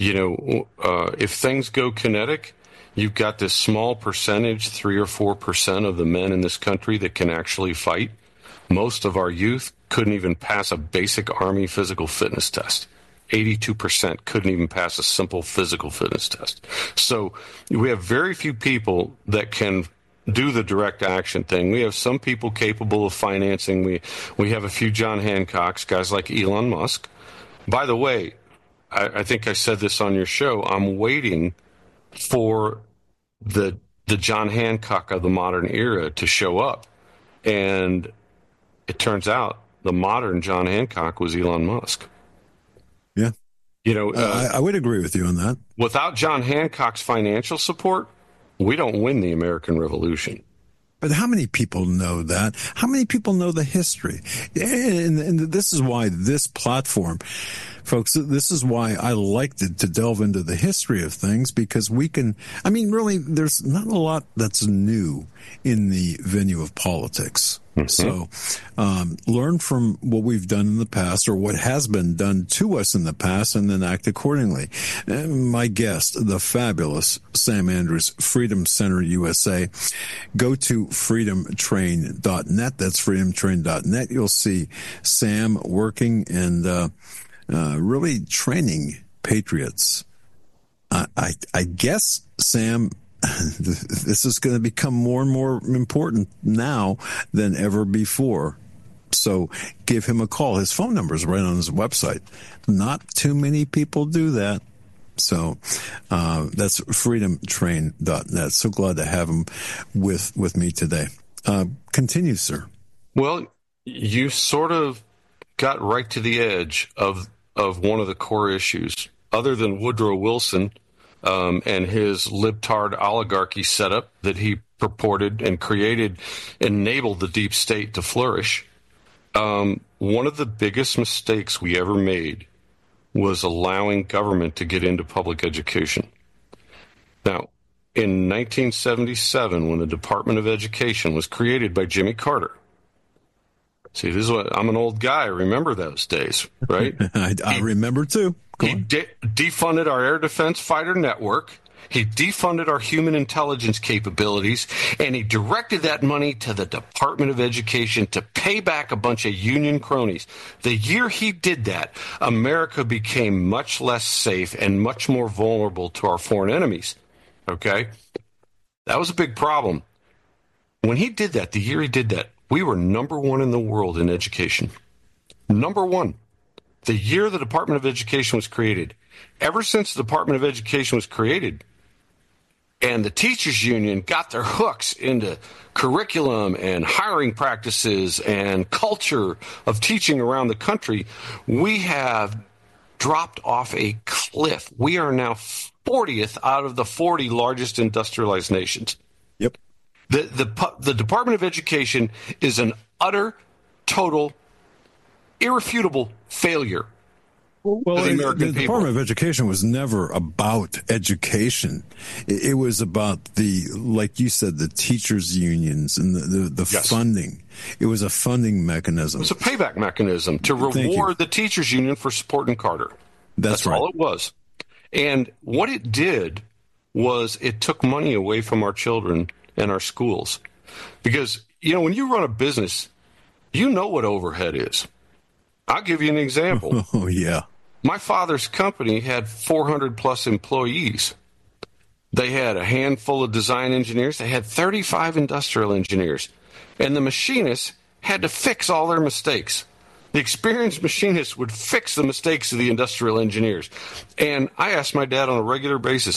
if things go kinetic, you've got this small percentage, 3 or 4% of the men in this country that can actually fight. Most of our youth couldn't even pass a basic Army physical fitness test. 82% couldn't even pass a simple physical fitness test. So we have very few people that can do the direct action thing. We have some people capable of financing. We have a few John Hancocks, guys like Elon Musk. By the way, I think I said this on your show. I'm waiting for the John Hancock of the modern era to show up. And it turns out the modern John Hancock was Elon Musk. Yeah. I would agree with you on that. Without John Hancock's financial support, we don't win the American Revolution. But how many people know that? How many people know the history? And this is why this platform, folks, this is why I like to delve into the history of things, because really, there's not a lot that's new in the venue of politics. Mm-hmm. So learn from what we've done in the past, or what has been done to us in the past, and then act accordingly. And my guest, the fabulous Sam Andrews, Freedom Center USA. Go to freedomtrain.net. That's freedomtrain.net. You'll see Sam working and really training patriots. I guess, Sam, this is going to become more and more important now than ever before. So give him a call. His phone number is right on his website. Not too many people do that. So that's freedomtrain.net. So glad to have him with me today. Continue, sir. Well, you sort of got right to the edge of one of the core issues. Other than Woodrow Wilson and his libtard oligarchy setup that he purported and created, enabled the deep state to flourish. One of the biggest mistakes we ever made was allowing government to get into public education. Now, in 1977, when the Department of Education was created by Jimmy Carter, see, this is what I'm an old guy. I remember those days, right? I remember too. He defunded our air defense fighter network. He defunded our human intelligence capabilities, and he directed that money to the Department of Education to pay back a bunch of union cronies. The year he did that, America became much less safe and much more vulnerable to our foreign enemies. Okay? That was a big problem. When he did that, the year he did that, we were number one in the world in education. Number one. The year the Department of Education was created. Ever since the Department of Education was created and the teachers union got their hooks into curriculum and hiring practices and culture of teaching around the country, we have dropped off a cliff. We are now 40th out of the 40 largest industrialized nations. Yep. The Department of Education is an utter, total, irrefutable failure. Well, the Department of Education was never about education. It was about like you said, the teachers' unions and the yes. funding. It was a funding mechanism. It was a payback mechanism to reward the teachers' union for supporting Carter. That's right. all it was. And what it did was it took money away from our children and our schools. Because, when you run a business, you know what overhead is. I'll give you an example. Oh, yeah. My father's company had 400 plus employees. They had a handful of design engineers. They had 35 industrial engineers. And the machinists had to fix all their mistakes. The experienced machinists would fix the mistakes of the industrial engineers. And I asked my dad on a regular basis,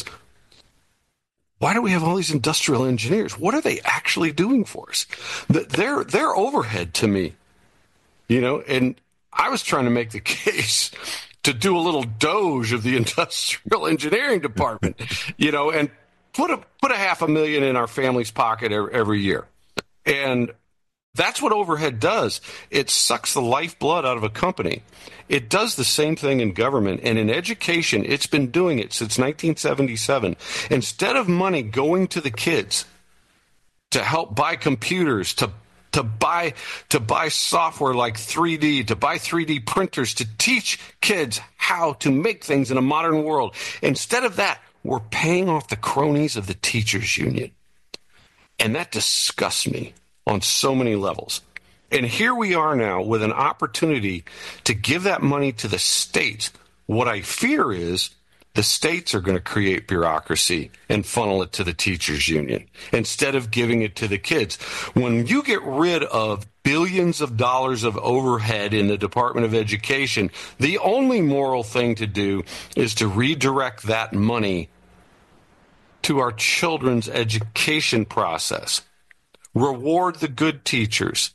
why do we have all these industrial engineers? What are they actually doing for us? They're overhead to me, and I was trying to make the case to do a little doge of the industrial engineering department, and put a $500,000 in our family's pocket every year. And that's what overhead does. It sucks the lifeblood out of a company. It does the same thing in government. And in education, it's been doing it since 1977. Instead of money going to the kids to help buy computers, to buy software like 3D, to buy 3D printers, to teach kids how to make things in a modern world, instead of that, we're paying off the cronies of the teachers union. And that disgusts me on so many levels. And here we are now with an opportunity to give that money to the states. What I fear is the states are going to create bureaucracy and funnel it to the teachers union instead of giving it to the kids. When you get rid of billions of dollars of overhead in the Department of Education, the only moral thing to do is to redirect that money to our children's education process. Reward the good teachers.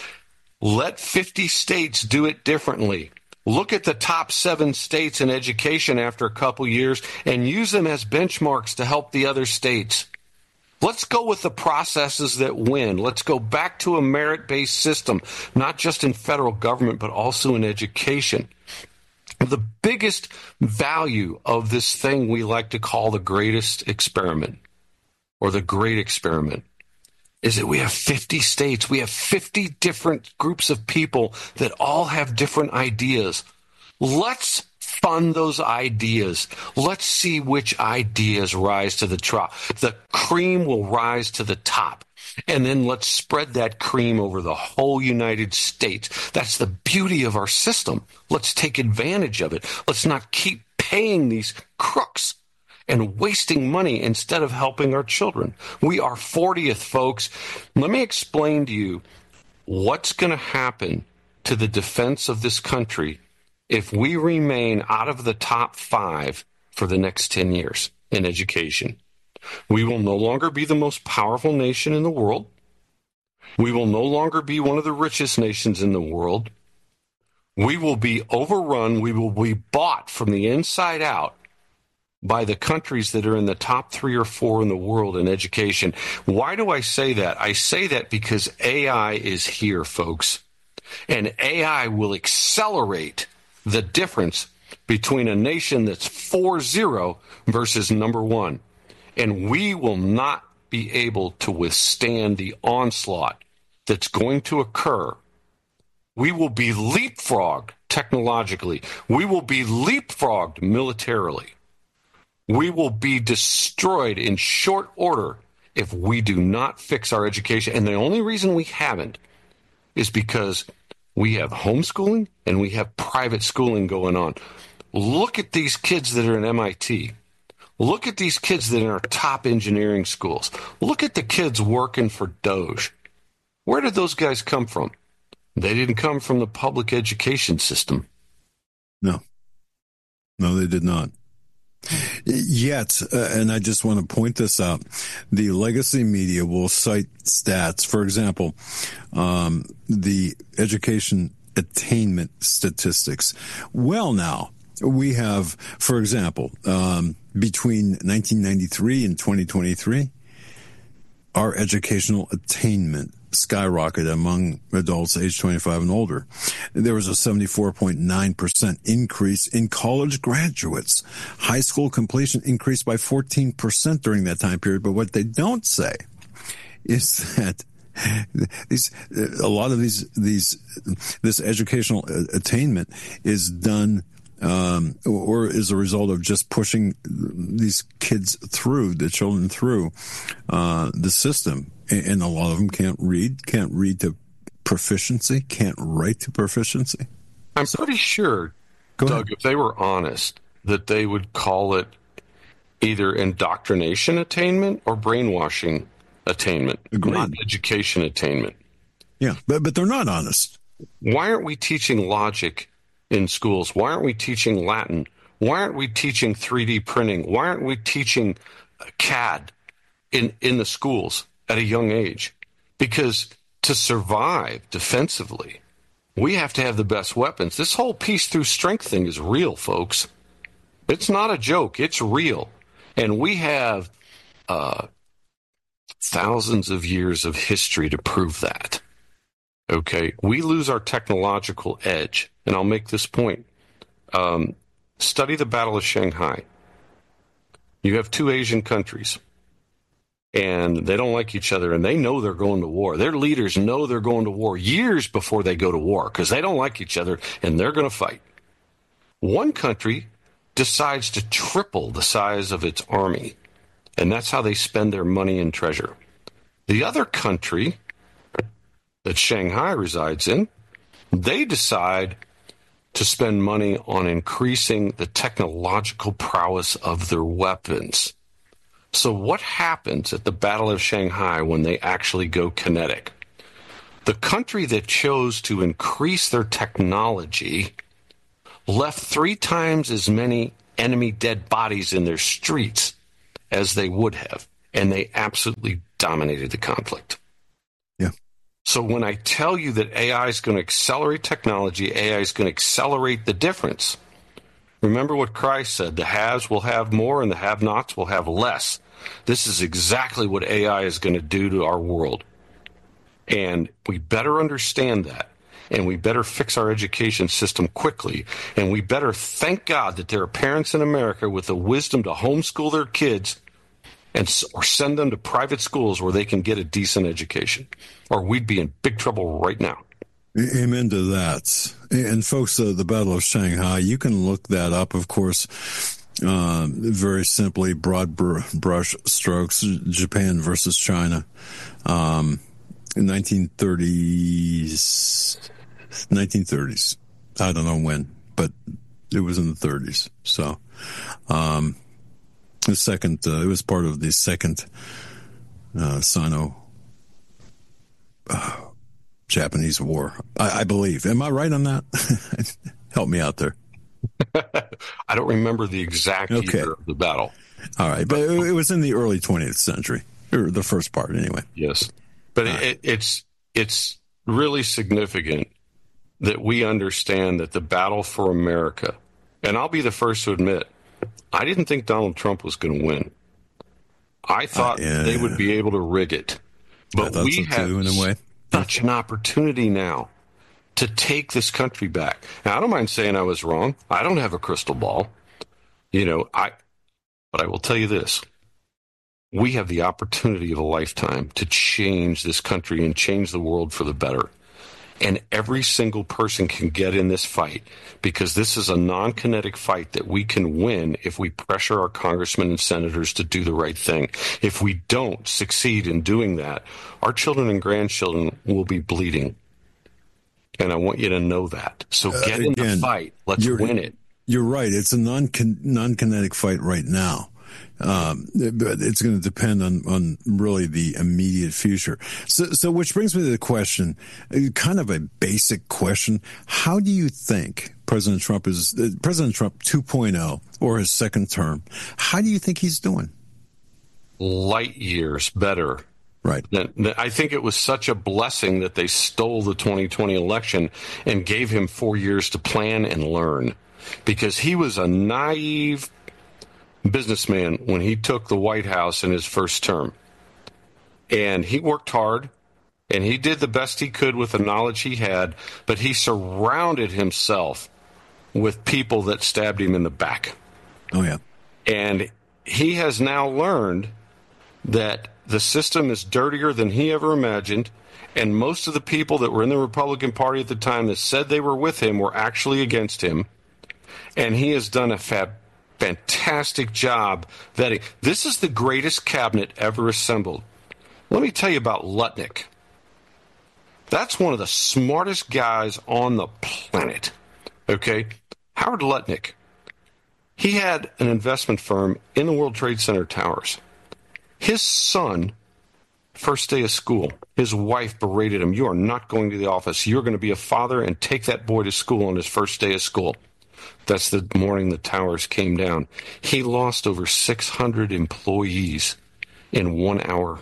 Let 50 states do it differently. Look at the top 7 states in education after a couple years and use them as benchmarks to help the other states. Let's go with the processes that win. Let's go back to a merit-based system, not just in federal government, but also in education. The biggest value of this thing we like to call the greatest experiment or the great experiment is that we have 50 states. We have 50 different groups of people that all have different ideas. Let's fund those ideas. Let's see which ideas rise to the top. The cream will rise to the top. And then let's spread that cream over the whole United States. That's the beauty of our system. Let's take advantage of it. Let's not keep paying these crooks and wasting money instead of helping our children. We are 40th, folks. Let me explain to you what's going to happen to the defense of this country if we remain out of the top 5 for the next 10 years in education. We will no longer be the most powerful nation in the world. We will no longer be one of the richest nations in the world. We will be overrun. We will be bought from the inside out by the countries that are in the top 3 or 4 in the world in education. Why do I say that? I say that because AI is here, folks. And AI will accelerate the difference between a nation that's 4-0 versus number 1. And we will not be able to withstand the onslaught that's going to occur. We will be leapfrogged technologically. We will be leapfrogged militarily. We will be destroyed in short order if we do not fix our education. And the only reason we haven't is because we have homeschooling and we have private schooling going on. Look at these kids that are in MIT. Look at these kids that are in our top engineering schools. Look at the kids working for Doge. Where did those guys come from? They didn't come from the public education system. No, they did not. Yet, and I just want to point this out, the legacy media will cite stats. For example, the education attainment statistics. Well, now, we have, for example, between 1993 and 2023, our educational attainment skyrocketed among adults aged 25 and older. There was a 74.9% increase in college graduates. High school completion increased by 14% during that time period. But what they don't say is that a lot of this educational attainment is done or is a result of just pushing these kids through, the children through the system. And a lot of them can't read to proficiency, can't write to proficiency. I'm pretty sure, Doug, if they were honest, that they would call it either indoctrination attainment or brainwashing attainment, not education attainment. Yeah, but they're not honest. Why aren't we teaching logic in schools? Why aren't we teaching Latin? Why aren't we teaching 3D printing? Why aren't we teaching CAD in the schools at a young age? Because to survive defensively, we have to have the best weapons. This whole peace through strength thing is real, folks. It's not a joke. It's real. And we have thousands of years of history to prove that. Okay? We lose our technological edge. And I'll make this point. Study the Battle of Shanghai. You have two Asian countries, and they don't like each other, and they know they're going to war. Their leaders know they're going to war years before they go to war because they don't like each other, and they're going to fight. One country decides to triple the size of its army, and that's how they spend their money and treasure. The other country that Shanghai resides in, they decide to spend money on increasing the technological prowess of their weapons. So what happens at the Battle of Shanghai when they actually go kinetic? The country that chose to increase their technology left 3 times as many enemy dead bodies in their streets as they would have, and they absolutely dominated the conflict. Yeah. So when I tell you that AI is going to accelerate technology, AI is going to accelerate the difference, remember what Christ said, the haves will have more and the have-nots will have less. This is exactly what AI is going to do to our world. And we better understand that. And we better fix our education system quickly. And we better thank God that there are parents in America with the wisdom to homeschool their kids or send them to private schools where they can get a decent education. Or we'd be in big trouble right now. Amen to that. And folks, the Battle of Shanghai, you can look that up, of course, very simply, broad brush strokes, Japan versus China. In 1930s. I don't know when, but it was in the 30s. So, it was part of the second Sino Japanese War, I believe. Am I right on that? Help me out there. I don't remember the exact year of the battle. All right, but it was in the early 20th century, or the first part anyway. Yes, but it's really significant that we understand that the battle for America, and I'll be the first to admit, I didn't think Donald Trump was going to win. I thought they would be able to rig it. But we have such an opportunity now to take this country back. Now, I don't mind saying I was wrong. I don't have a crystal ball. But I will tell you this. We have the opportunity of a lifetime to change this country and change the world for the better. And every single person can get in this fight because this is a non-kinetic fight that we can win if we pressure our congressmen and senators to do the right thing. If we don't succeed in doing that, our children and grandchildren will be bleeding. And I want you to know that. So get in the fight. Let's win it. You're right. It's a non-kinetic fight right now. But it's going to depend on really the immediate future. So which brings me to the question, kind of a basic question. How do you think President Trump 2.0 or his second term, how do you think he's doing? Light years better. Right. I think it was such a blessing that they stole the 2020 election and gave him 4 years to plan and learn, because he was a naive businessman when he took the White House in his first term. And he worked hard, and he did the best he could with the knowledge he had, but he surrounded himself with people that stabbed him in the back. Oh, yeah. And he has now learned that the system is dirtier than he ever imagined, and most of the people that were in the Republican Party at the time that said they were with him were actually against him. And he has done a fantastic job vetting. This is the greatest cabinet ever assembled. Let me tell you about Lutnick. That's one of the smartest guys on the planet. Okay? Howard Lutnick, he had an investment firm in the World Trade Center towers. His son, first day of school, his wife berated him. You are not going to the office. You're going to be a father and take that boy to school on his first day of school. That's the morning the towers came down. He lost over 600 employees in 1 hour.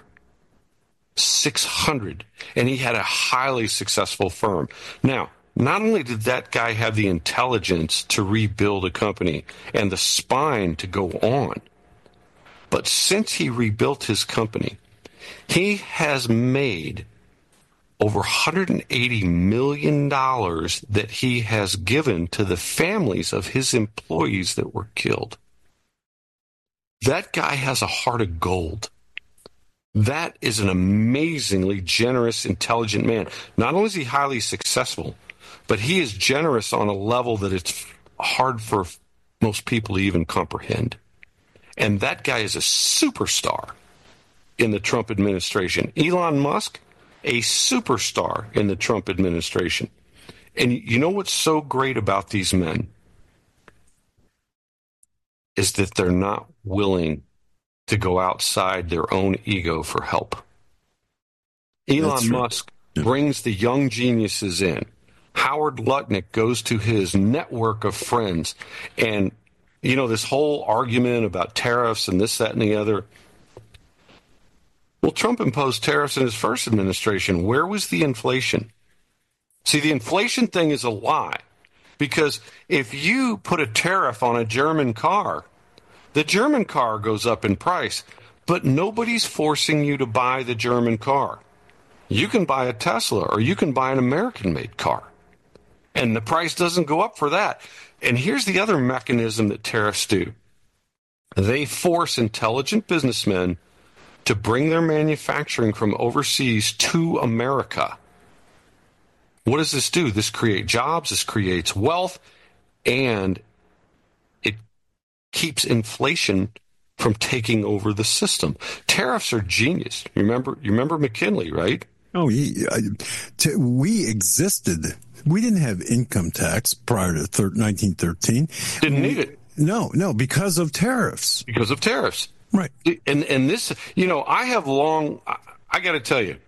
600. And he had a highly successful firm. Now, not only did that guy have the intelligence to rebuild a company and the spine to go on, but since he rebuilt his company, he has made over $180 million that he has given to the families of his employees that were killed. That guy has a heart of gold. That is an amazingly generous, intelligent man. Not only is he highly successful, but he is generous on a level that it's hard for most people to even comprehend. And that guy is a superstar in the Trump administration. Elon Musk, a superstar in the Trump administration. And you know what's so great about these men? Is that they're not willing to go outside their own ego for help. Elon Musk brings the young geniuses in. Howard Lutnick goes to his network of friends. And, you know, this whole argument about tariffs and this, that, and the other. Well, Trump imposed tariffs in his first administration. Where was the inflation? See, the inflation thing is a lie. Because if you put a tariff on a German car, the German car goes up in price, but nobody's forcing you to buy the German car. You can buy a Tesla or you can buy an American-made car, and the price doesn't go up for that. And here's the other mechanism that tariffs do. They force intelligent businessmen to bring their manufacturing from overseas to America. What does this do? This creates jobs, this creates wealth, and it keeps inflation from taking over the system. Tariffs are genius. You remember McKinley, right? Oh, we existed. We didn't have income tax prior to 1913. Didn't need it. No, because of tariffs. Because of tariffs. Right. And this, I got to tell you,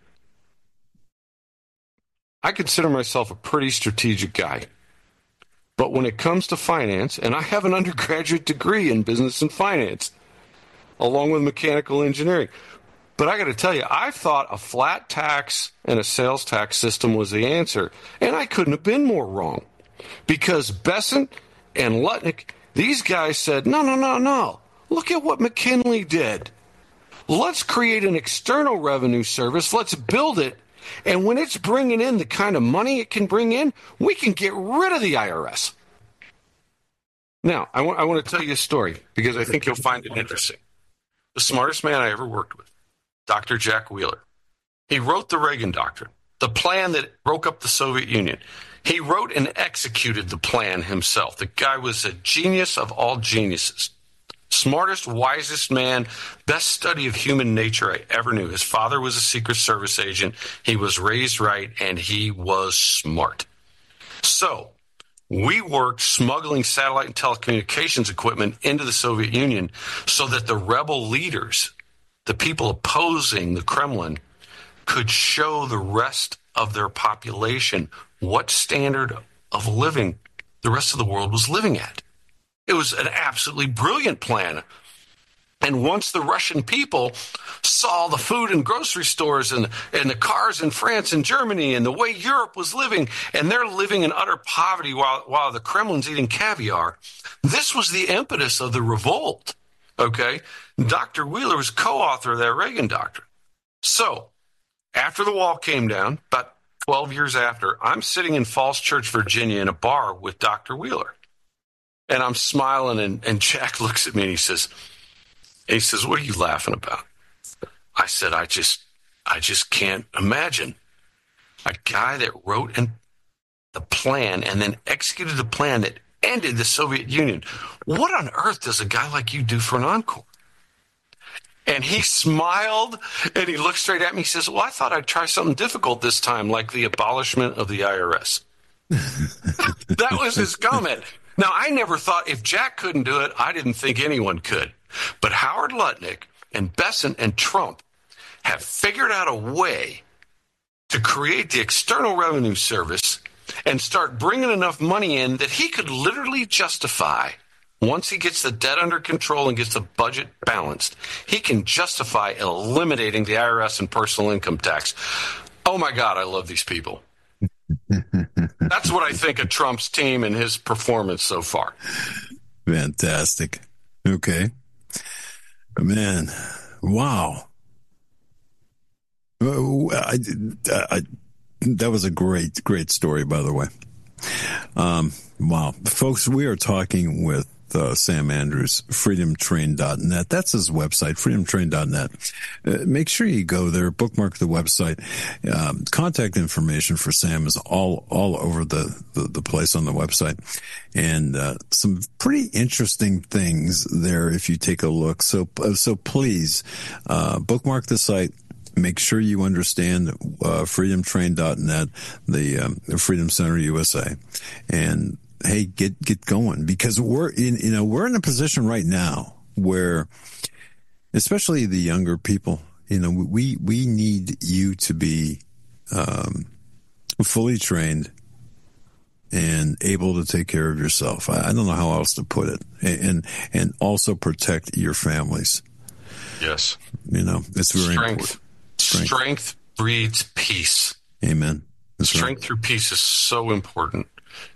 I consider myself a pretty strategic guy. But when it comes to finance, and I have an undergraduate degree in business and finance, along with mechanical engineering. But I got to tell you, I thought a flat tax and a sales tax system was the answer. And I couldn't have been more wrong. Because Bessent and Lutnick, these guys said, no. Look at what McKinley did. Let's create an external revenue service. Let's build it. And when it's bringing in the kind of money it can bring in, we can get rid of the IRS. Now, I want to tell you a story because I think you'll find it interesting. The smartest man I ever worked with, Dr. Jack Wheeler. He wrote the Reagan Doctrine, the plan that broke up the Soviet Union. He wrote and executed the plan himself. The guy was a genius of all geniuses. Smartest, wisest man, best study of human nature I ever knew. His father was a Secret Service agent. He was raised right, and he was smart. So we worked smuggling satellite and telecommunications equipment into the Soviet Union so that the rebel leaders, the people opposing the Kremlin, could show the rest of their population what standard of living the rest of the world was living at. It was an absolutely brilliant plan. And once the Russian people saw the food in grocery stores and the cars in France and Germany and the way Europe was living, and they're living in utter poverty while the Kremlin's eating caviar, this was the impetus of the revolt. Okay? Dr. Wheeler was co-author of that Reagan Doctrine. So, after the wall came down, about 12 years after, I'm sitting in Falls Church, Virginia in a bar with Dr. Wheeler. And I'm smiling, and Jack looks at me and he says, what are you laughing about? I said, I just can't imagine a guy that wrote the plan and then executed the plan that ended the Soviet Union. What on earth does a guy like you do for an encore? And he smiled and he looked straight at me. He says, well, I thought I'd try something difficult this time, like the abolishment of the IRS. That was his comment. Now, I never thought if Jack couldn't do it, I didn't think anyone could. But Howard Lutnick and Bessent and Trump have figured out a way to create the External Revenue Service and start bringing enough money in that he could literally justify, once he gets the debt under control and gets the budget balanced, he can justify eliminating the IRS and personal income tax. Oh, my God, I love these people. That's what I think of Trump's team and his performance so far. Fantastic. Okay. Man, wow. That was a great story, by the way. Wow. Folks, we are talking with Sam Andrews, freedomtrain.net. That's his website, freedomtrain.net. Make sure you go there, bookmark the website. Contact information for Sam is all over the place on the website. And some pretty interesting things there if you take a look. So please bookmark the site. Make sure you understand freedomtrain.net, the Freedom Center USA, and hey, get going, because we're in a position right now where, especially the younger people, we need you to be fully trained and able to take care of yourself. I don't know how else to put it, and also protect your families. Yes, it's very important. Strength breeds peace. Amen. That's Strength through peace is so important.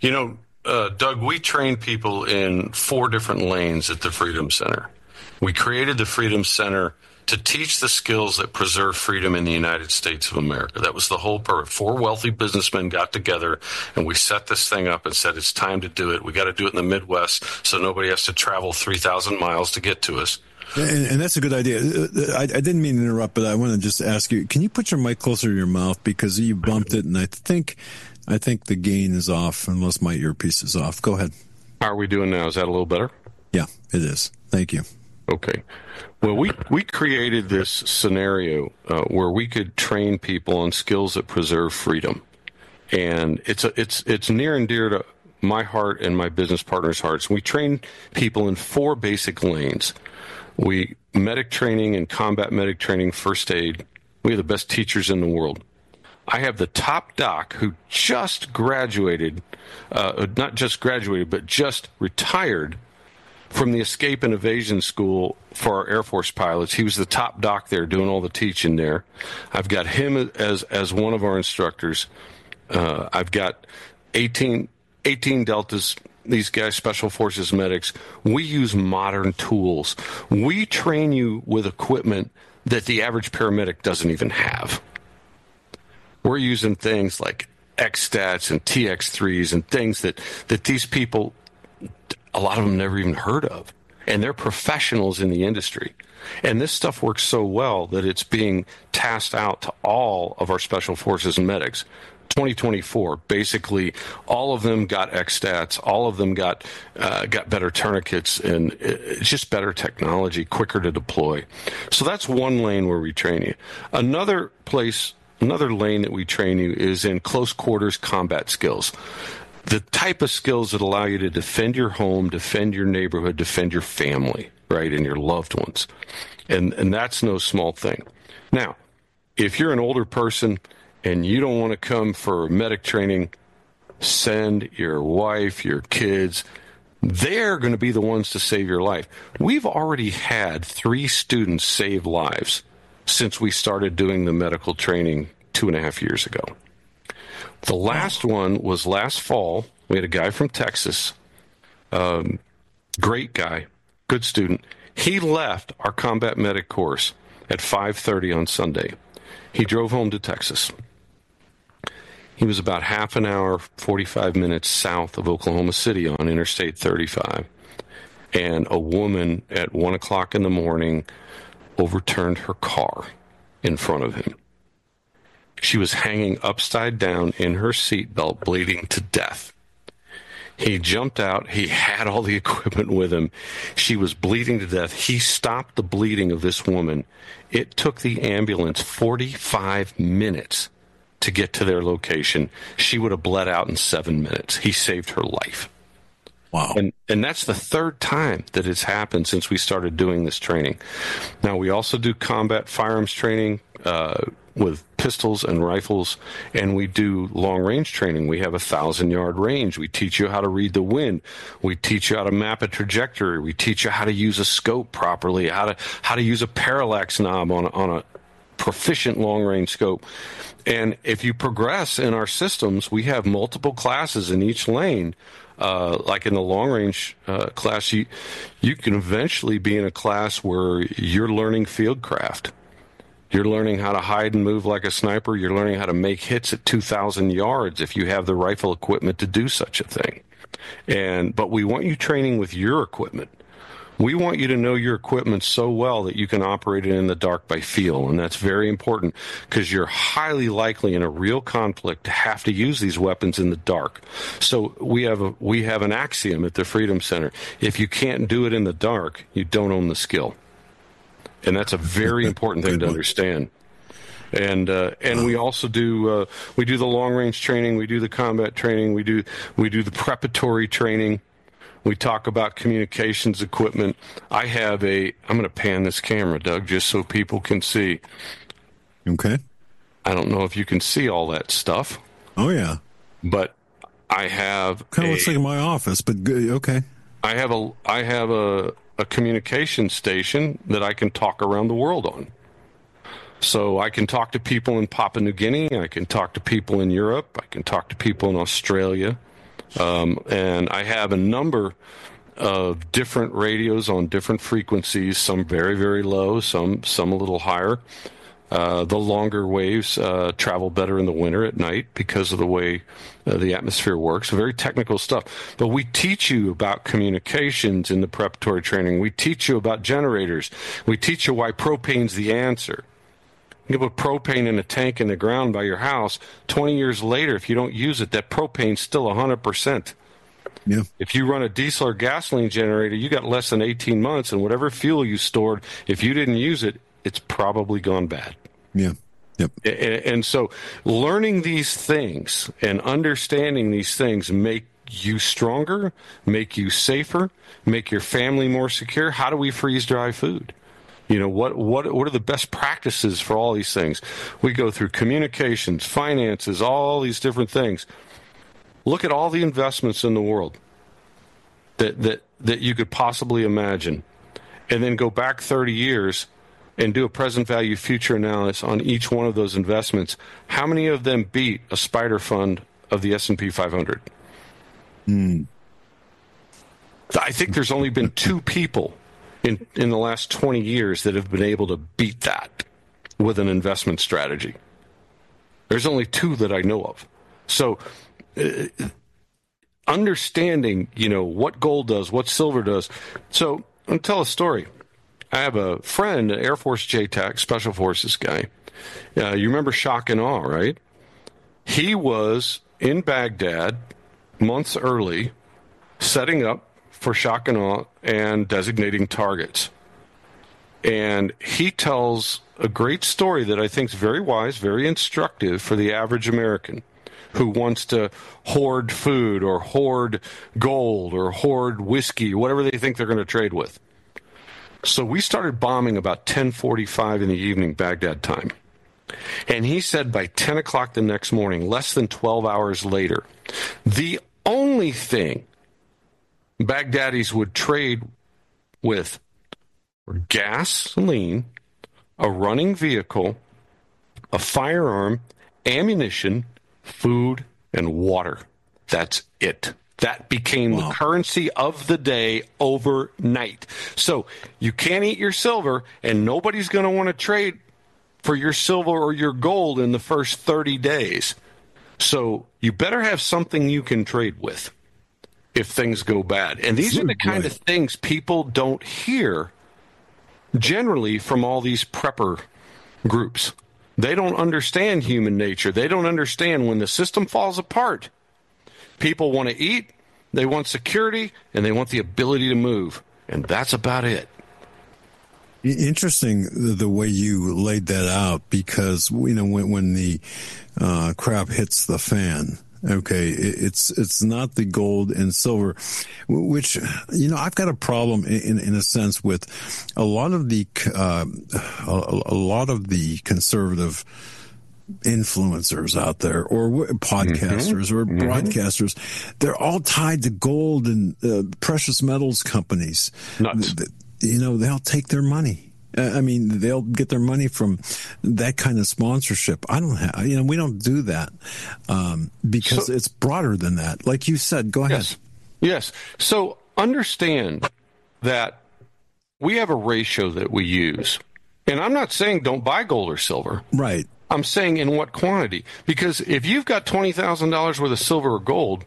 Doug, we train people in 4 different lanes at the Freedom Center. We created the Freedom Center to teach the skills that preserve freedom in the United States of America. That was the whole purpose. 4 wealthy businessmen got together, and we set this thing up and said, it's time to do it. We got to do it in the Midwest so nobody has to travel 3,000 miles to get to us. And that's a good idea. I didn't mean to interrupt, but I want to just ask you, can you put your mic closer to your mouth, because you bumped it, and I think the gain is off, unless my earpiece is off. Go ahead. How are we doing now? Is that a little better? Yeah, it is. Thank you. Okay. Well, we created this scenario where we could train people on skills that preserve freedom, and it's near and dear to my heart and my business partners' hearts. We train people in 4 basic lanes. We medic training and combat medic training, first aid. We have the best teachers in the world. I have the top doc who just graduated, not just graduated, but just retired from the Escape and Evasion School for our Air Force pilots. He was the top doc there doing all the teaching there. I've got him as one of our instructors. I've got 18 Deltas, these guys, Special Forces medics. We use modern tools. We train you with equipment that the average paramedic doesn't even have. We're using things like X-Stats and TX3s and things that these people, a lot of them never even heard of. And they're professionals in the industry. And this stuff works so well that it's being tasked out to all of our Special Forces and medics. 2024, basically, all of them got X-Stats, all of them got better tourniquets, and it's just better technology, quicker to deploy. So that's one lane where we train you. Another lane that we train you is in close quarters combat skills. The type of skills that allow you to defend your home, defend your neighborhood, defend your family, right, and your loved ones. And that's no small thing. Now, if you're an older person and you don't want to come for medic training, send your wife, your kids. They're going to be the ones to save your life. We've already had 3 students save lives since we started doing the medical training 2.5 years ago. The last one was last fall. We had a guy from Texas, great guy, good student. He left our combat medic course at 5:30 on Sunday. He drove home to Texas. He was about half an hour, 45 minutes south of Oklahoma City on Interstate 35. And a woman at 1 o'clock in the morning overturned her car in front of him. She was hanging upside down in her seatbelt, bleeding to death. He jumped out. He had all the equipment with him. She was bleeding to death. He stopped the bleeding of this woman. It took the ambulance 45 minutes to get to their location. She would have bled out in 7 minutes. He saved her life. Wow. And that's the third time that it's happened since we started doing this training. Now, we also do combat firearms training with pistols and rifles, and we do long-range training. We have 1,000-yard range. We teach you how to read the wind. We teach you how to map a trajectory. We teach you how to use a scope properly, how to use a parallax knob on a proficient long-range scope. And if you progress in our systems, we have multiple classes in each lane. Like in the long-range class, you can eventually be in a class where you're learning fieldcraft. You're learning how to hide and move like a sniper. You're learning how to make hits at 2,000 yards if you have the rifle equipment to do such a thing. But we want you training with your equipment. We want you to know your equipment so well that you can operate it in the dark by feel, and that's very important because you're highly likely in a real conflict to have to use these weapons in the dark. So we have an axiom at the Freedom Center: if you can't do it in the dark, you don't own the skill, and that's a very important thing to understand. And we also do we do the long range training, we do the combat training, we do the preparatory training. We talk about communications equipment. I'm going to pan this camera, Doug, just so people can see. Okay. I don't know if you can see all that stuff. Oh, yeah. But I have kind of looks like my office, but good. Okay. I have a communication station that I can talk around the world on. So I can talk to people in Papua New Guinea. I can talk to people in Europe. I can talk to people in Australia. And I have a number of different radios on different frequencies, some very, very low, some a little higher. The longer waves travel better in the winter at night because of the way the atmosphere works. Very technical stuff. But we teach you about communications in the preparatory training. We teach you about generators. We teach you why propane's the answer. You put propane in a tank in the ground by your house. 20 years later, if you don't use it, that propane's still 100%. Yeah. If you run a diesel or gasoline generator, you got less than 18 months, and whatever fuel you stored, if you didn't use it, it's probably gone bad. Yeah. Yep. And so learning these things and understanding these things make you stronger, make you safer, make your family more secure. How do we freeze dry food? You know, what are the best practices for all these things? We go through communications, finances, all these different things. Look at all the investments in the world that you could possibly imagine, and then go back 30 years and do a present value future analysis on each one of those investments. How many of them beat a spider fund of the S&P 500? I think there's only been 2 people in the last 20 years that have been able to beat that with an investment strategy. There's only 2 that I know of. So understanding, what gold does, what silver does. So I'm going to tell a story. I have a friend, an Air Force JTAC, Special Forces guy. You remember Shock and Awe, right? He was in Baghdad months early setting up for Shock and Awe and designating targets. And he tells a great story that I think is very wise, very instructive for the average American who wants to hoard food or hoard gold or hoard whiskey, whatever they think they're going to trade with. So we started bombing about 10:45 in the evening, Baghdad time. And he said by 10 o'clock the next morning, less than 12 hours later, the only thing Baghdadis would trade with were gasoline, a running vehicle, a firearm, ammunition, food, and water. That's it. That became the currency of the day overnight. So you can't eat your silver, and nobody's going to want to trade for your silver or your gold in the first 30 days. So you better have something you can trade with if things go bad. And these are the kind of things people don't hear generally from all these prepper groups. They don't understand human nature. They don't understand when the system falls apart. People want to eat, they want security, and they want the ability to move. And that's about it. Interesting the way you laid that out, because when the crap hits the fan, okay, it's not the gold and silver, which I've got a problem in a sense with a lot of the conservative influencers out there, or podcasters, or broadcasters. They're all tied to gold and precious metals companies. Nuts. They'll take their money. They'll get their money from that kind of sponsorship. I don't have, we don't do that because it's broader than that. Like you said, go ahead. Yes. So understand that we have a ratio that we use. And I'm not saying don't buy gold or silver. Right. I'm saying in what quantity. Because if you've got $20,000 worth of silver or gold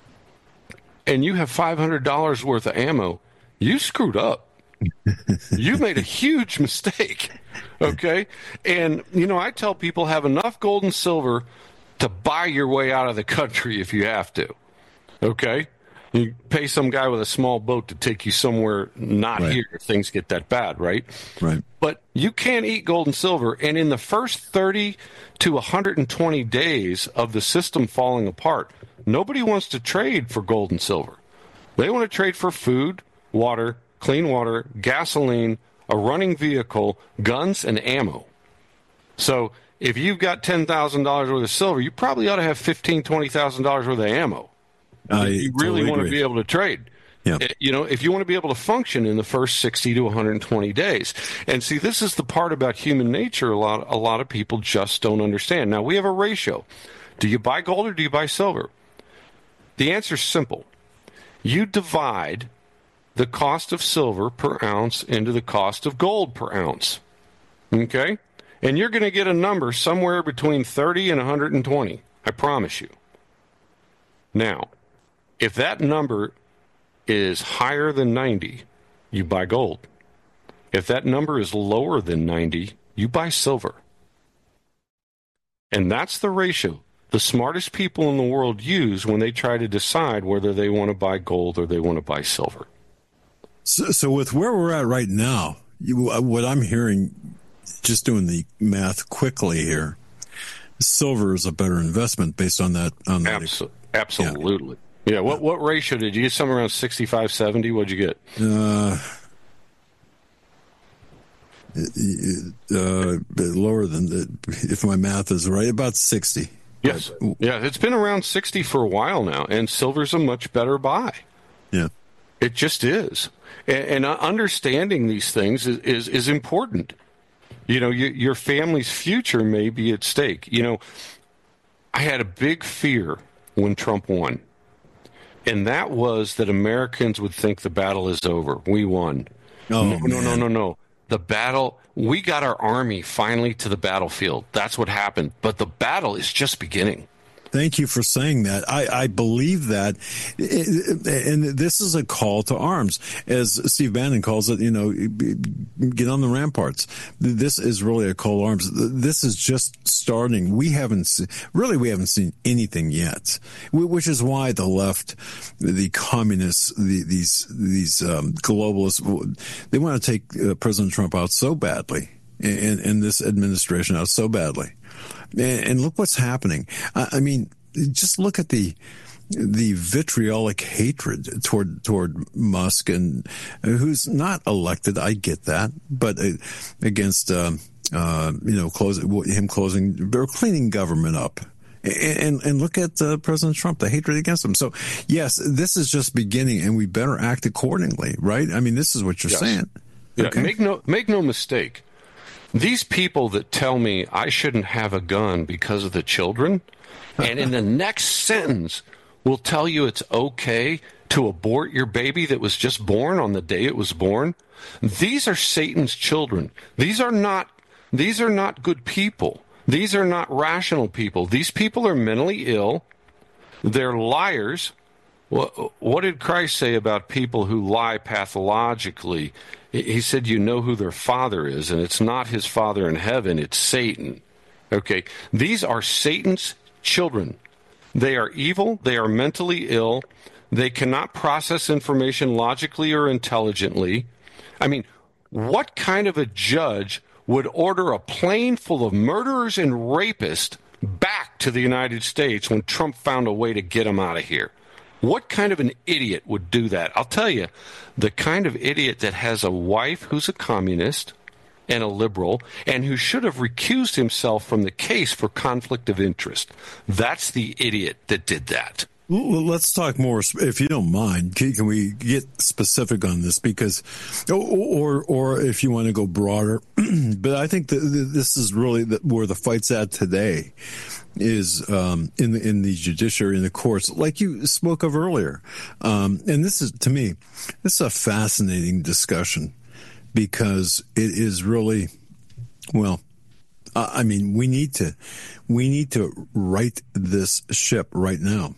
and you have $500 worth of ammo, you screwed up. You made a huge mistake. Okay? And, I tell people have enough gold and silver to buy your way out of the country if you have to. Okay? You pay some guy with a small boat to take you somewhere not here if things get that bad, right? Right. But you can't eat gold and silver. And in the first 30 to 120 days of the system falling apart, nobody wants to trade for gold and silver. They want to trade for food, water, clean water, gasoline, a running vehicle, guns, and ammo. So if you've got $10,000 worth of silver, you probably ought to have $15,000, $20,000 worth of ammo. You really want to be able to trade. Yep. If you want to be able to function in the first 60 to 120 days. And see, this is the part about human nature a lot of people just don't understand. Now, we have a ratio. Do you buy gold or do you buy silver? The answer is simple. You divide the cost of silver per ounce into the cost of gold per ounce. Okay? And you're going to get a number somewhere between 30 and 120. I promise you. Now, if that number is higher than 90, you buy gold. If that number is lower than 90, you buy silver. And that's the ratio the smartest people in the world use when they try to decide whether they want to buy gold or they want to buy silver. So with where we're at right now, what I'm hearing, just doing the math quickly here, silver is a better investment based on that. Absolutely. Yeah. What ratio did you get? Somewhere around 65, 70? What'd you get? Lower than if my math is right, about 60. Yes. Yeah. It's been around 60 for a while now, and silver's a much better buy. Yeah. It just is. And understanding these things is important. Your family's future may be at stake. I had a big fear when Trump won, and that was that Americans would think the battle is over. We won. No. The battle, we got our army finally to the battlefield. That's what happened. But the battle is just beginning. Thank you for saying that. I believe that. And this is a call to arms. As Steve Bannon calls it, get on the ramparts. This is really a call to arms. This is just starting. We haven't seen anything yet, which is why the left, the communists, these globalists, they want to take President Trump out so badly, and this administration out so badly. And look what's happening. I mean, just look at the vitriolic hatred toward Musk, and who's not elected. I get that, but against him closing or cleaning government up. And look at President Trump, the hatred against him. So yes, this is just beginning, and we better act accordingly, right? I mean, this is what you're saying. Yeah. Okay. Make no mistake. These people that tell me I shouldn't have a gun because of the children, and in the next sentence will tell you it's okay to abort your baby that was just born on the day it was born, these are Satan's children. These are not good people. These are not rational people. These people are mentally ill. They're liars. What did Christ say about people who lie pathologically? He said, you know who their father is, and it's not his father in heaven, it's Satan. Okay, these are Satan's children. They are evil, they are mentally ill, they cannot process information logically or intelligently. I mean, what kind of a judge would order a plane full of murderers and rapists back to the United States when Trump found a way to get them out of here? What kind of an idiot would do that? I'll tell you, the kind of idiot that has a wife who's a communist and a liberal and who should have recused himself from the case for conflict of interest. That's the idiot that did that. Well, let's talk more, if you don't mind. Can we get specific on this? Because, or if you want to go broader, but I think that this is really where the fight's at today, is in the judiciary, in the courts, like you spoke of earlier. And this is, to me, this is a fascinating discussion, because it is really, well, I mean, we need to right this ship right now.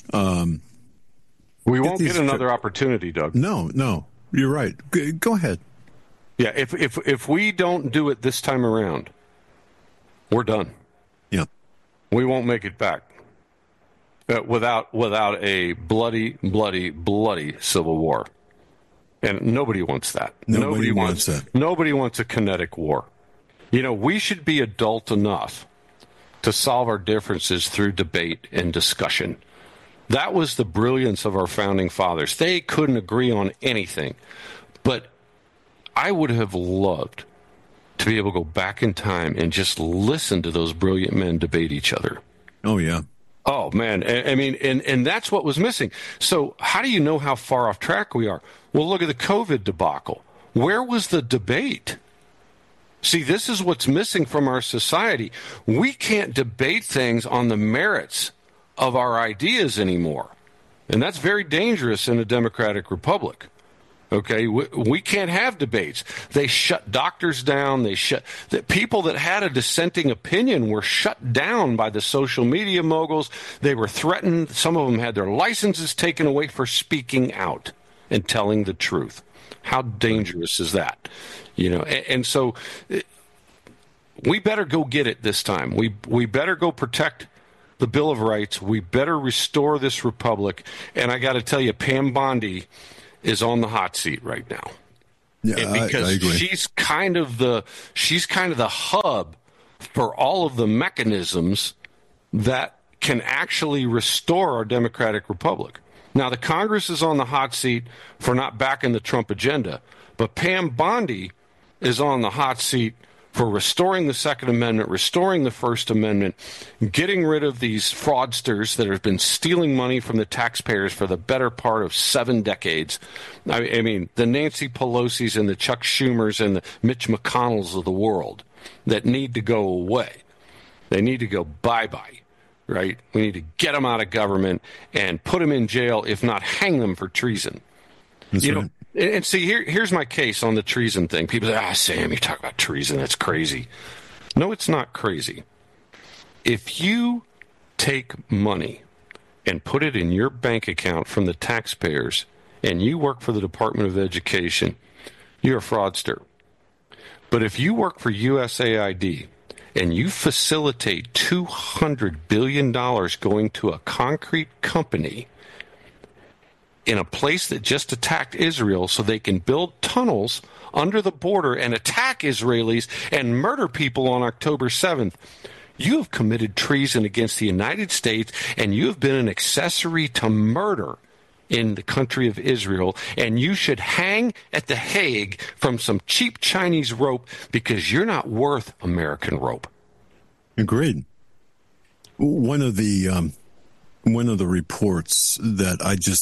We won't get another opportunity, Doug. No, you're right. Go ahead. Yeah, if we don't do it this time around, we're done. Yeah, we won't make it back without a bloody civil war, and nobody wants that. Nobody wants that. Nobody wants a kinetic war. You know, we should be adult enough to solve our differences through debate and discussion. That was the brilliance of our founding fathers. They couldn't agree on anything. But I would have loved to be able to go back in time and just listen to those brilliant men debate each other. Oh, yeah. Oh, man. I mean, and that's what was missing. So how do you know how far off track we are? Well, look at the COVID debacle. Where was the debate? See, this is what's missing from our society. We can't debate things on the merits of our ideas anymore. And that's very dangerous in a democratic republic. Okay, we can't have debates. They shut doctors down. The people that had a dissenting opinion were shut down by the social media moguls. They were threatened. Some of them had their licenses taken away for speaking out and telling the truth. How dangerous is that? You know, and so we better go get it this time. We better go protect the Bill of Rights. We better restore this republic. And I got to tell you, Pam Bondi is on the hot seat right now. Yeah, because I agree. she's kind of the hub for all of the mechanisms that can actually restore our democratic republic. Now, the Congress is on the hot seat for not backing the Trump agenda, but Pam Bondi is on the hot seat for restoring the Second Amendment, restoring the First Amendment, getting rid of these fraudsters that have been stealing money from the taxpayers for the better part of 7 decades. I mean, the Nancy Pelosi's and the Chuck Schumers and the Mitch McConnells of the world that need to go away. They need to go bye-bye, right? We need to get them out of government and put them in jail, if not hang them for treason. That's right. And see, here's my case on the treason thing. People say, Sam, you talk about treason. That's crazy. No, it's not crazy. If you take money and put it in your bank account from the taxpayers and you work for the Department of Education, you're a fraudster. But if you work for USAID and you facilitate $200 billion going to a concrete company in a place that just attacked Israel so they can build tunnels under the border and attack Israelis and murder people on October 7th, you have committed treason against the United States, and you have been an accessory to murder in the country of Israel, and you should hang at The Hague from some cheap Chinese rope because you're not worth American rope. Agreed. One of the reports that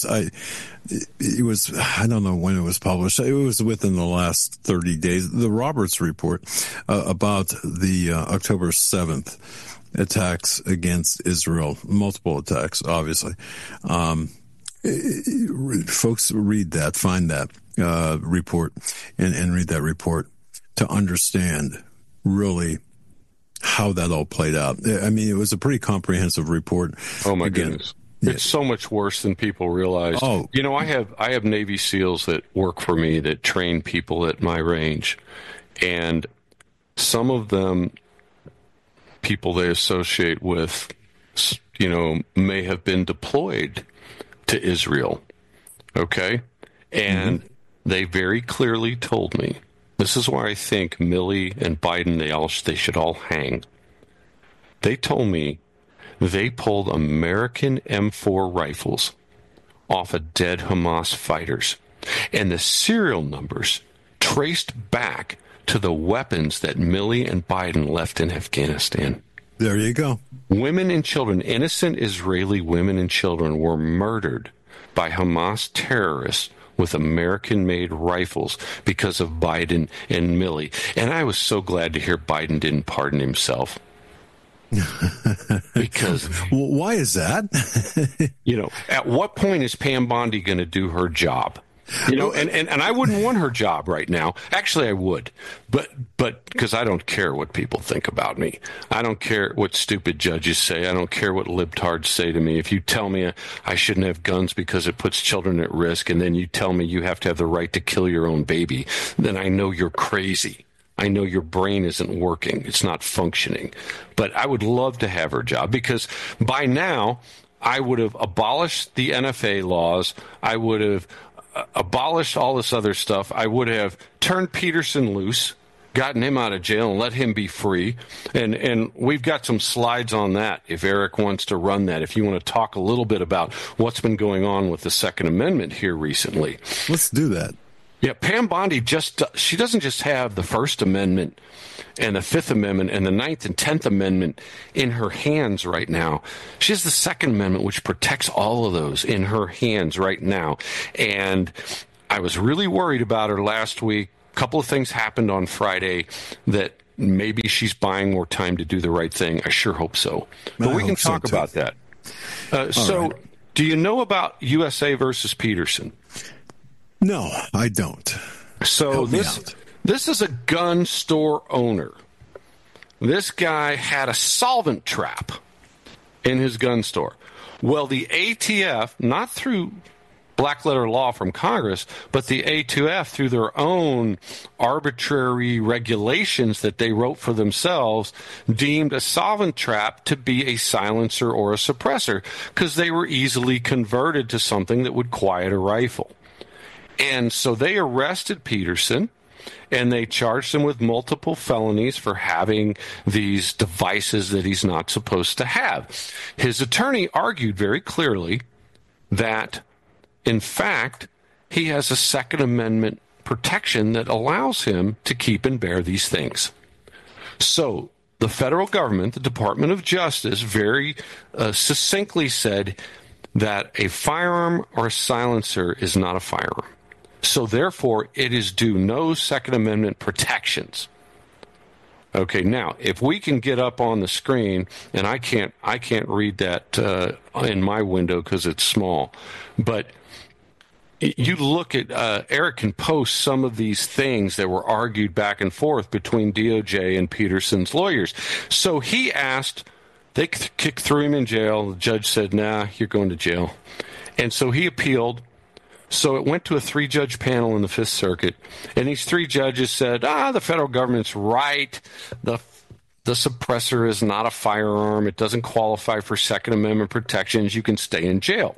it was, I don't know when it was published. It was within the last 30 days. The Roberts report about the October 7th attacks against Israel, multiple attacks, obviously. Folks read that, find that report and read that report to understand really how that all played out. I mean, it was a pretty comprehensive report. Oh my goodness. Yeah. It's so much worse than people realize. Oh. You know, I have Navy SEALs that work for me that train people at my range. And some of them, people they associate with, you know, may have been deployed to Israel. Okay? And they very clearly told me This is why I think Milley and Biden, they should all hang. They told me they pulled American M4 rifles off of dead Hamas fighters, and the serial numbers traced back to the weapons that Milley and Biden left in Afghanistan. There you go. Women and children, innocent Israeli women and children, were murdered by Hamas terrorists with American-made rifles because of Biden and Milley. And I was so glad to hear Biden didn't pardon himself. Because well, why is that? At what point is Pam Bondi going to do her job? And I wouldn't want her job right now. Actually, I would, but because I don't care what people think about me. I don't care what stupid judges say. I don't care what libtards say to me. If you tell me I shouldn't have guns because it puts children at risk, and then you tell me you have to have the right to kill your own baby, then I know you're crazy. I know your brain isn't working. It's not functioning. But I would love to have her job, because by now I would have abolished the NFA laws. I would have abolished all this other stuff. I would have turned Peterson loose, gotten him out of jail, and let him be free. And we've got some slides on that if Eric wants to run that, if you want to talk a little bit about what's been going on with the Second Amendment here recently. Let's do that. Yeah, Pam Bondi she doesn't just have the First Amendment and the Fifth Amendment and the Ninth and Tenth Amendment in her hands right now. She has the Second Amendment, which protects all of those, in her hands right now. And I was really worried about her last week. A couple of things happened on Friday that maybe she's buying more time to do the right thing. I sure hope so. But we can talk about that. So, do you know about USA versus Peterson? No, I don't. So this is a gun store owner. This guy had a solvent trap in his gun store. Well, the ATF, not through black letter law from Congress, but the A2F through their own arbitrary regulations that they wrote for themselves, deemed a solvent trap to be a silencer or a suppressor, because they were easily converted to something that would quiet a rifle. And so they arrested Peterson, and they charged him with multiple felonies for having these devices that he's not supposed to have. His attorney argued very clearly that, in fact, he has a Second Amendment protection that allows him to keep and bear these things. So the federal government, the Department of Justice, very succinctly said that a firearm or a silencer is not a firearm. So therefore, it is due no Second Amendment protections. Okay, now, if we can get up on the screen, and I can't read that in my window because it's small, but you look at, Eric can post some of these things that were argued back and forth between DOJ and Peterson's lawyers. So he asked, they threw him in jail. The judge said, nah, you're going to jail. And so he appealed. So it went to a 3-judge panel in the Fifth Circuit, and these 3 judges said, the federal government's right. The suppressor is not a firearm. It doesn't qualify for Second Amendment protections. You can stay in jail.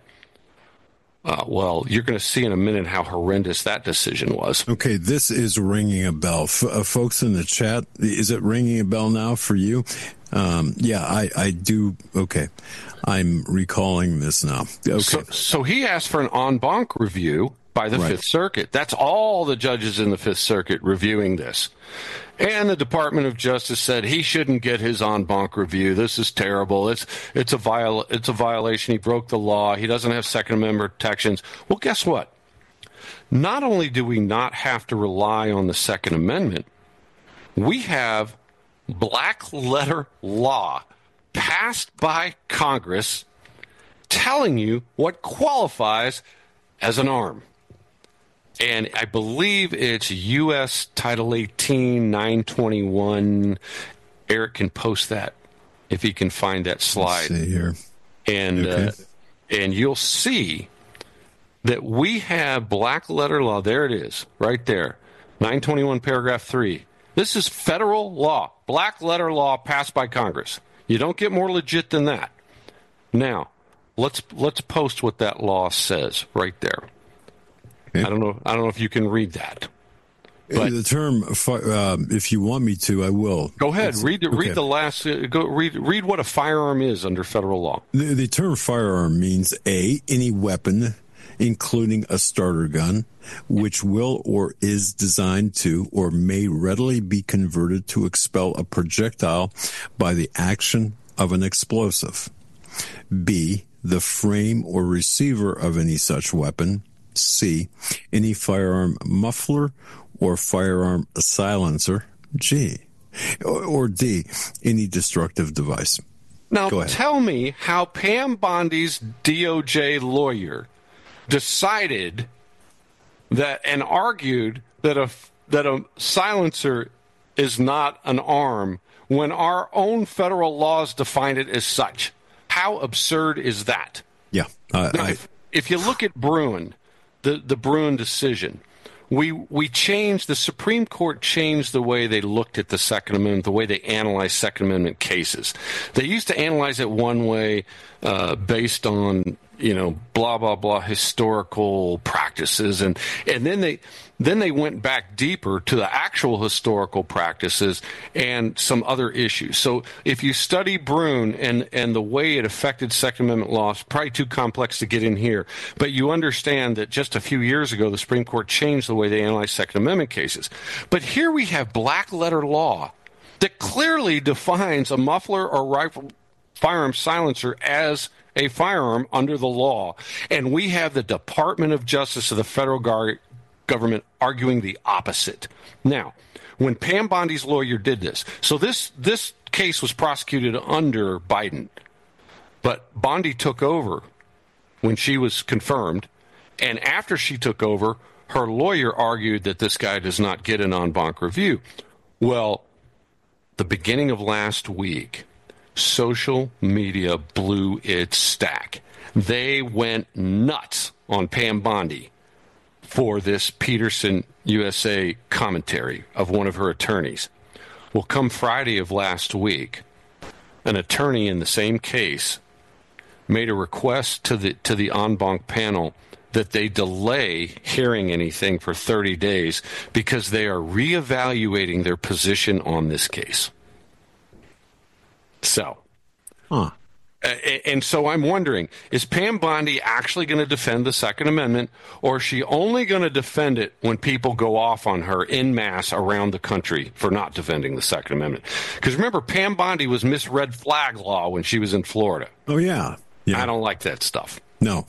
Well, you're going to see in a minute how horrendous that decision was. Okay, this is ringing a bell. Folks in the chat, is it ringing a bell now for you? I do. Okay. I'm recalling this now. Okay. So he asked for an en banc review by the Fifth Circuit. That's all the judges in the Fifth Circuit reviewing this. And the Department of Justice said he shouldn't get his en banc review. This is terrible. It's a violation. He broke the law. He doesn't have Second Amendment protections. Well, guess what? Not only do we not have to rely on the Second Amendment, we have black letter law passed by Congress telling you what qualifies as an arm. And I believe it's U.S. Title 18, 921. Eric can post that if he can find that slide. Let's see here. And and you'll see that we have black letter law. There it is, right there. 921 paragraph 3. This is federal law, black letter law passed by Congress. You don't get more legit than that. Now, let's post what that law says right there. Okay. I don't know if you can read that. But the term, if you want me to, I will. Go ahead. Read the last. Read what a firearm is under federal law. The term firearm means any weapon, including a starter gun, which will or is designed to or may readily be converted to expel a projectile by the action of an explosive. B, the frame or receiver of any such weapon. C, any firearm muffler or firearm silencer. G, or D, any destructive device. Now, tell me how Pam Bondi's DOJ lawyer decided that and argued that a silencer is not an arm when our own federal laws define it as such. How absurd is that? Yeah. If you look at Bruen, the Bruen decision, the Supreme Court changed the way they looked at the Second Amendment, the way they analyzed Second Amendment cases. They used to analyze it one way based on, blah, blah, blah, historical practices. And then they went back deeper to the actual historical practices and some other issues. So if you study Bruen and the way it affected Second Amendment law, it's probably too complex to get in here. But you understand that just a few years ago, the Supreme Court changed the way they analyzed Second Amendment cases. But here we have black letter law that clearly defines a muffler or rifle firearm silencer as a firearm under the law. And we have the Department of Justice of the federal government arguing the opposite. Now, when Pam Bondi's lawyer did this, so this case was prosecuted under Biden, but Bondi took over when she was confirmed, and after she took over, her lawyer argued that this guy does not get an en banc review. Well, the beginning of last week, social media blew its stack. They went nuts on Pam Bondi for this Peterson USA commentary of one of her attorneys. Well, come Friday of last week, an attorney in the same case made a request to the en banc panel that they delay hearing anything for 30 days because they are reevaluating their position on this case. So, and so I'm wondering, is Pam Bondi actually going to defend the Second Amendment, or is she only going to defend it when people go off on her en masse around the country for not defending the Second Amendment? Because remember, Pam Bondi was Miss Red Flag Law when she was in Florida. Oh, yeah. I don't like that stuff. No.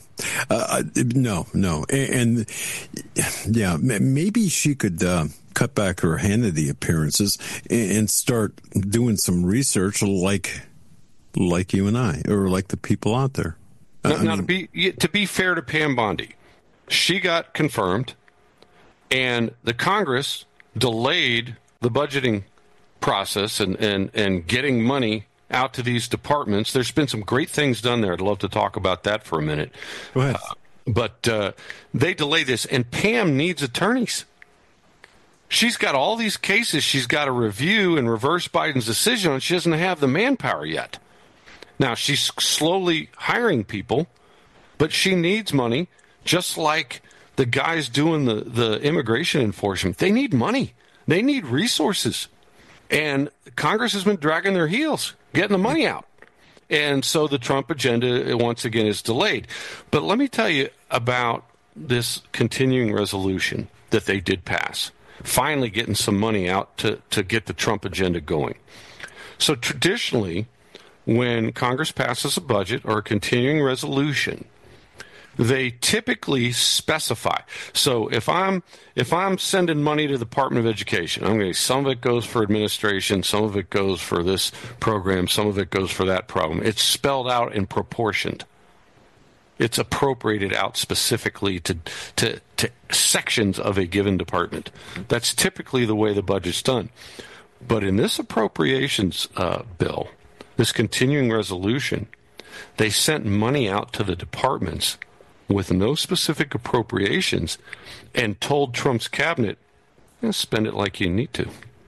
No. And yeah, maybe she could cut back her Hannity appearances and start doing some research like you and I, or like the people out there. Now, to be fair to Pam Bondi, she got confirmed, and the Congress delayed the budgeting process and getting money out to these departments. There's been some great things done there. I'd love to talk about that for a minute. Go ahead. But they delay this, and Pam needs attorneys. She's got all these cases she's got to review and reverse Biden's decision on. She doesn't have the manpower yet. Now, she's slowly hiring people, but she needs money, just like the guys doing the immigration enforcement. They need money. They need resources. And Congress has been dragging their heels, getting the money out. And so the Trump agenda, once again, is delayed. But let me tell you about this continuing resolution that they did pass, finally getting some money out to get the Trump agenda going. So traditionally, when Congress passes a budget or a continuing resolution, they typically specify. So if I'm sending money to the Department of Education, I'm going to say some of it goes for administration, some of it goes for this program, some of it goes for that program. It's spelled out and proportioned. It's appropriated out specifically to sections of a given department. That's typically the way the budget's done. But in this appropriations bill, this continuing resolution, they sent money out to the departments with no specific appropriations and told Trump's cabinet, spend it like you need to.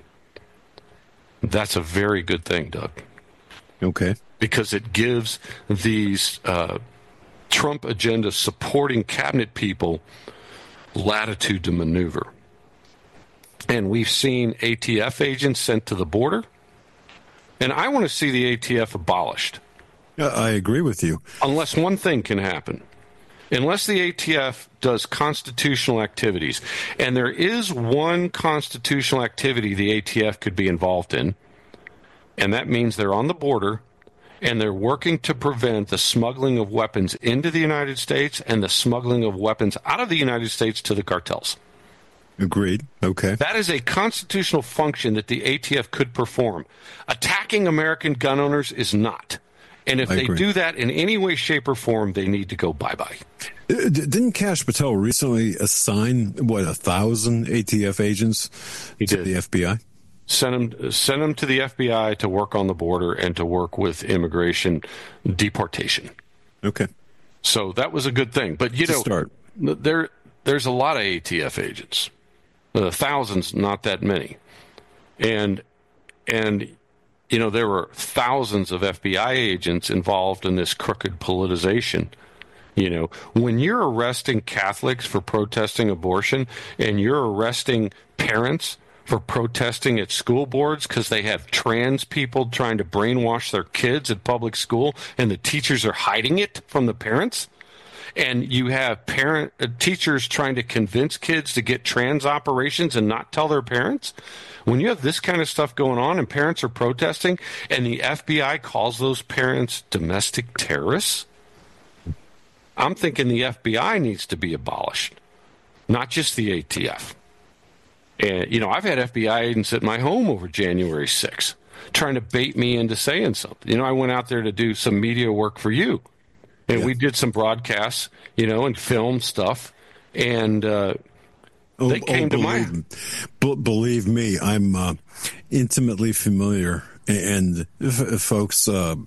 That's a very good thing, Doug. Okay. Because it gives these Trump agenda supporting cabinet people latitude to maneuver. and we've seen ATF agents sent to the border. And I want to see the ATF abolished. I agree with you. Unless one thing can happen. Unless the ATF does constitutional activities. And there is one constitutional activity the ATF could be involved in. And that means they're on the border and they're working to prevent the smuggling of weapons into the United States and the smuggling of weapons out of the United States to the cartels. Agreed. Okay. That is a constitutional function that the ATF could perform. Attacking American gun owners is not. And if they do that in any way, shape, or form, they need to go bye-bye. Didn't Kash Patel recently assign, 1,000 ATF agents to the FBI? Send them to the FBI to work on the border and to work with immigration deportation. Okay. So that was a good thing. But, you know, there's a lot of ATF agents. Thousands, not that many. And you know, there were thousands of FBI agents involved in this crooked politicization. You know, when you're arresting Catholics for protesting abortion and you're arresting parents for protesting at school boards because they have trans people trying to brainwash their kids at public school and the teachers are hiding it from the parents, and you have teachers trying to convince kids to get trans operations and not tell their parents, when you have this kind of stuff going on and parents are protesting and the FBI calls those parents domestic terrorists, I'm thinking the FBI needs to be abolished, not just the ATF. And, you know, I've had FBI agents at my home over January 6th trying to bait me into saying something. You know, I went out there to do some media work for you. And we did some broadcasts, you know, and film stuff. And they came to my... Believe me, I'm intimately familiar. And folks,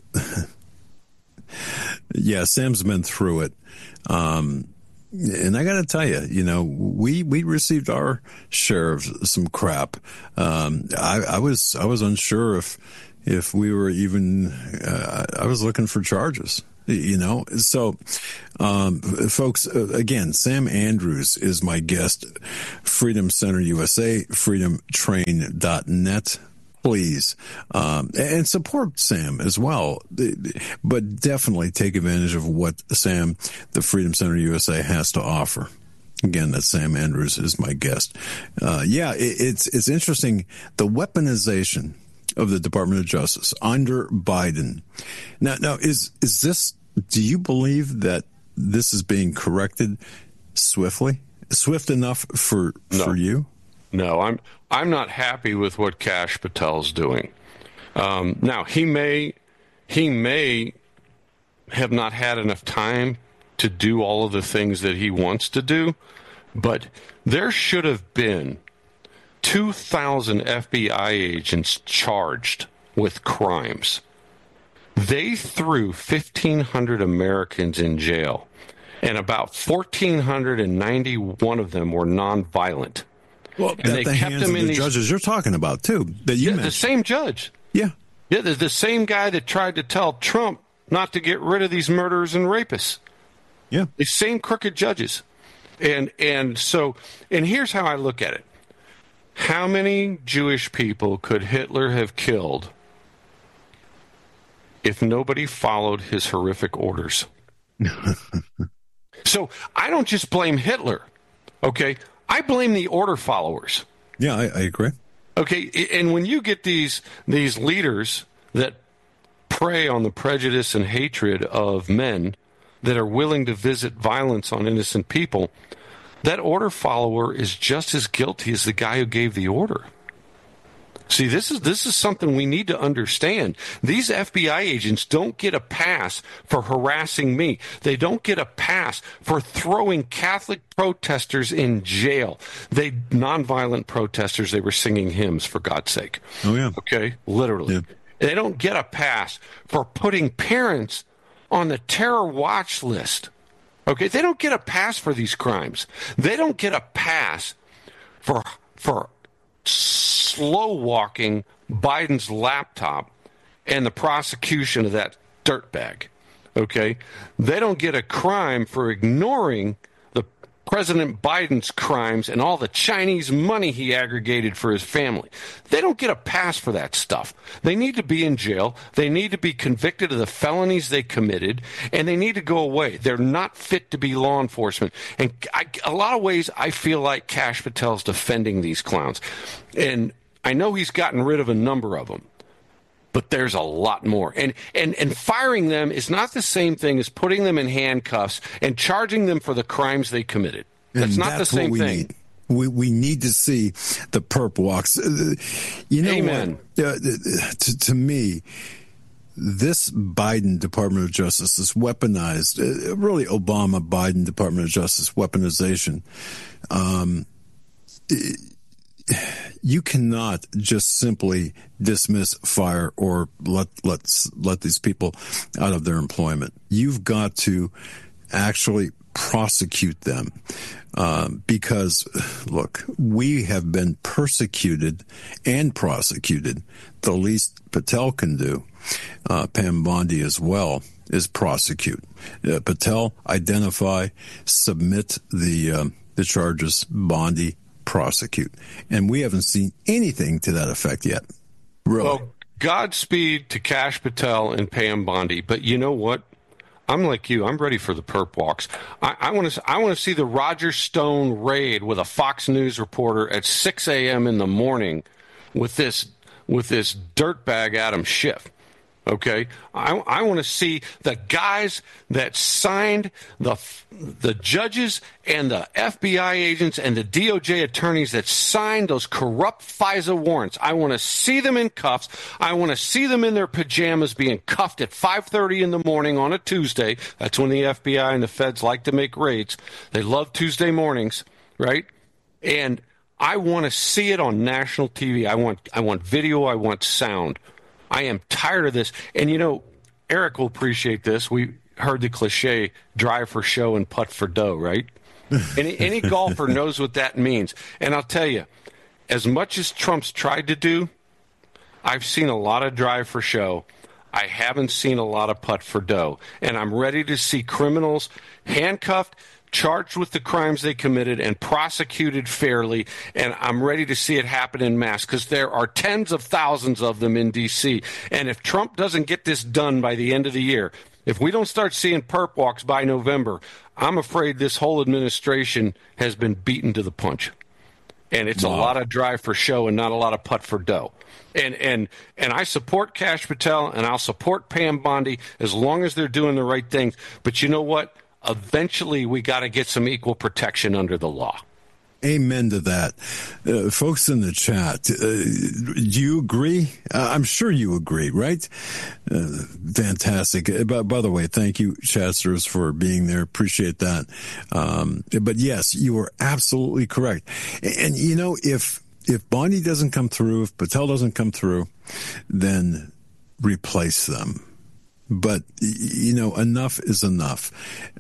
Sam's been through it. And I got to tell you, you know, we received our share of some crap. I was unsure if we were even. I was looking for charges. You know, so folks, again, Sam Andrews is my guest. Freedom Center USA, freedomtrain.net. Please, and support Sam as well, but definitely take advantage of what Sam, the Freedom Center USA, has to offer. Again, that Sam Andrews is my guest. It's interesting, the weaponization of the Department of Justice under Biden. Now is this? Do you believe that this is being corrected swiftly, swift enough for you? No, I'm not happy with what Kash Patel's doing. Now he may have not had enough time to do all of the things that he wants to do, but there should have been 2,000 FBI agents charged with crimes. They threw 1,500 Americans in jail, and about 1,491 of them were nonviolent. Well, and they kept them in the judges you're talking about too. That you mentioned. The same judge. Yeah, the same guy that tried to tell Trump not to get rid of these murderers and rapists. Yeah, the same crooked judges, and here's how I look at it. How many Jewish people could Hitler have killed if nobody followed his horrific orders? So I don't just blame Hitler, okay? I blame the order followers. Yeah, I agree. Okay, and when you get these leaders that prey on the prejudice and hatred of men that are willing to visit violence on innocent people, that order follower is just as guilty as the guy who gave the order. See, this is something we need to understand. These FBI agents don't get a pass for harassing me. They don't get a pass for throwing Catholic protesters in jail. Nonviolent protesters, they were singing hymns, for God's sake. Oh, yeah. Okay? Literally. Yeah. They don't get a pass for putting parents on the terror watch list. Okay? They don't get a pass for these crimes. They don't get a pass for slow walking Biden's laptop and the prosecution of that dirtbag. Okay? They don't get a crime for ignoring the President Biden's crimes and all the Chinese money he aggregated for his family. They don't get a pass for that stuff. They need to be in jail. They need to be convicted of the felonies they committed, and they need to go away. They're not fit to be law enforcement. And a lot of ways, I feel like Kash Patel's defending these clowns. And I know he's gotten rid of a number of them, but there's a lot more. And firing them is not the same thing as putting them in handcuffs and charging them for the crimes they committed. That's not the same thing. We need to see the perp walks. You know Amen. what? To me, this Biden Department of Justice, this weaponized, really Obama-Biden Department of Justice weaponization, you cannot just simply dismiss, fire, or let these people out of their employment. You've got to actually prosecute them because, look, we have been persecuted and prosecuted. The least Patel can do, Pam Bondi as well, is prosecute. Patel, identify, submit the charges. Bondi, prosecute. And we haven't seen anything to that effect yet. Really. Well, Godspeed to Kash Patel and Pam Bondi. But you know what? I'm like you. I'm ready for the perp walks. I want to see the Roger Stone raid with a Fox News reporter at 6 a.m. in the morning with this dirtbag Adam Schiff. Okay, I want to see the guys that signed the judges and the FBI agents and the DOJ attorneys that signed those corrupt FISA warrants. I want to see them in cuffs. I want to see them in their pajamas being cuffed at 5:30 in the morning on a Tuesday. That's when the FBI and the feds like to make raids. They love Tuesday mornings, right? And I want to see it on national TV. I want video. I want sound. I am tired of this. And, you know, Eric will appreciate this. We heard the cliche, drive for show and putt for dough, right? Any golfer knows what that means. And I'll tell you, as much as Trump's tried to do, I've seen a lot of drive for show. I haven't seen a lot of putt for dough. And I'm ready to see criminals handcuffed, charged with the crimes they committed, and prosecuted fairly, and I'm ready to see it happen in mass because there are tens of thousands of them in D.C. And if Trump doesn't get this done by the end of the year, if we don't start seeing perp walks by November, I'm afraid this whole administration has been beaten to the punch. And it's a lot of drive for show and not a lot of putt for dough. And I support Kash Patel, and I'll support Pam Bondi as long as they're doing the right things. But you know what? Eventually, we got to get some equal protection under the law. Amen to that. Folks in the chat, do you agree? I'm sure you agree, right? Fantastic. By the way, thank you, Chatsters, for being there. Appreciate that. But yes, you are absolutely correct. And, you know, if Bondi doesn't come through, if Patel doesn't come through, then replace them. But, you know, enough is enough.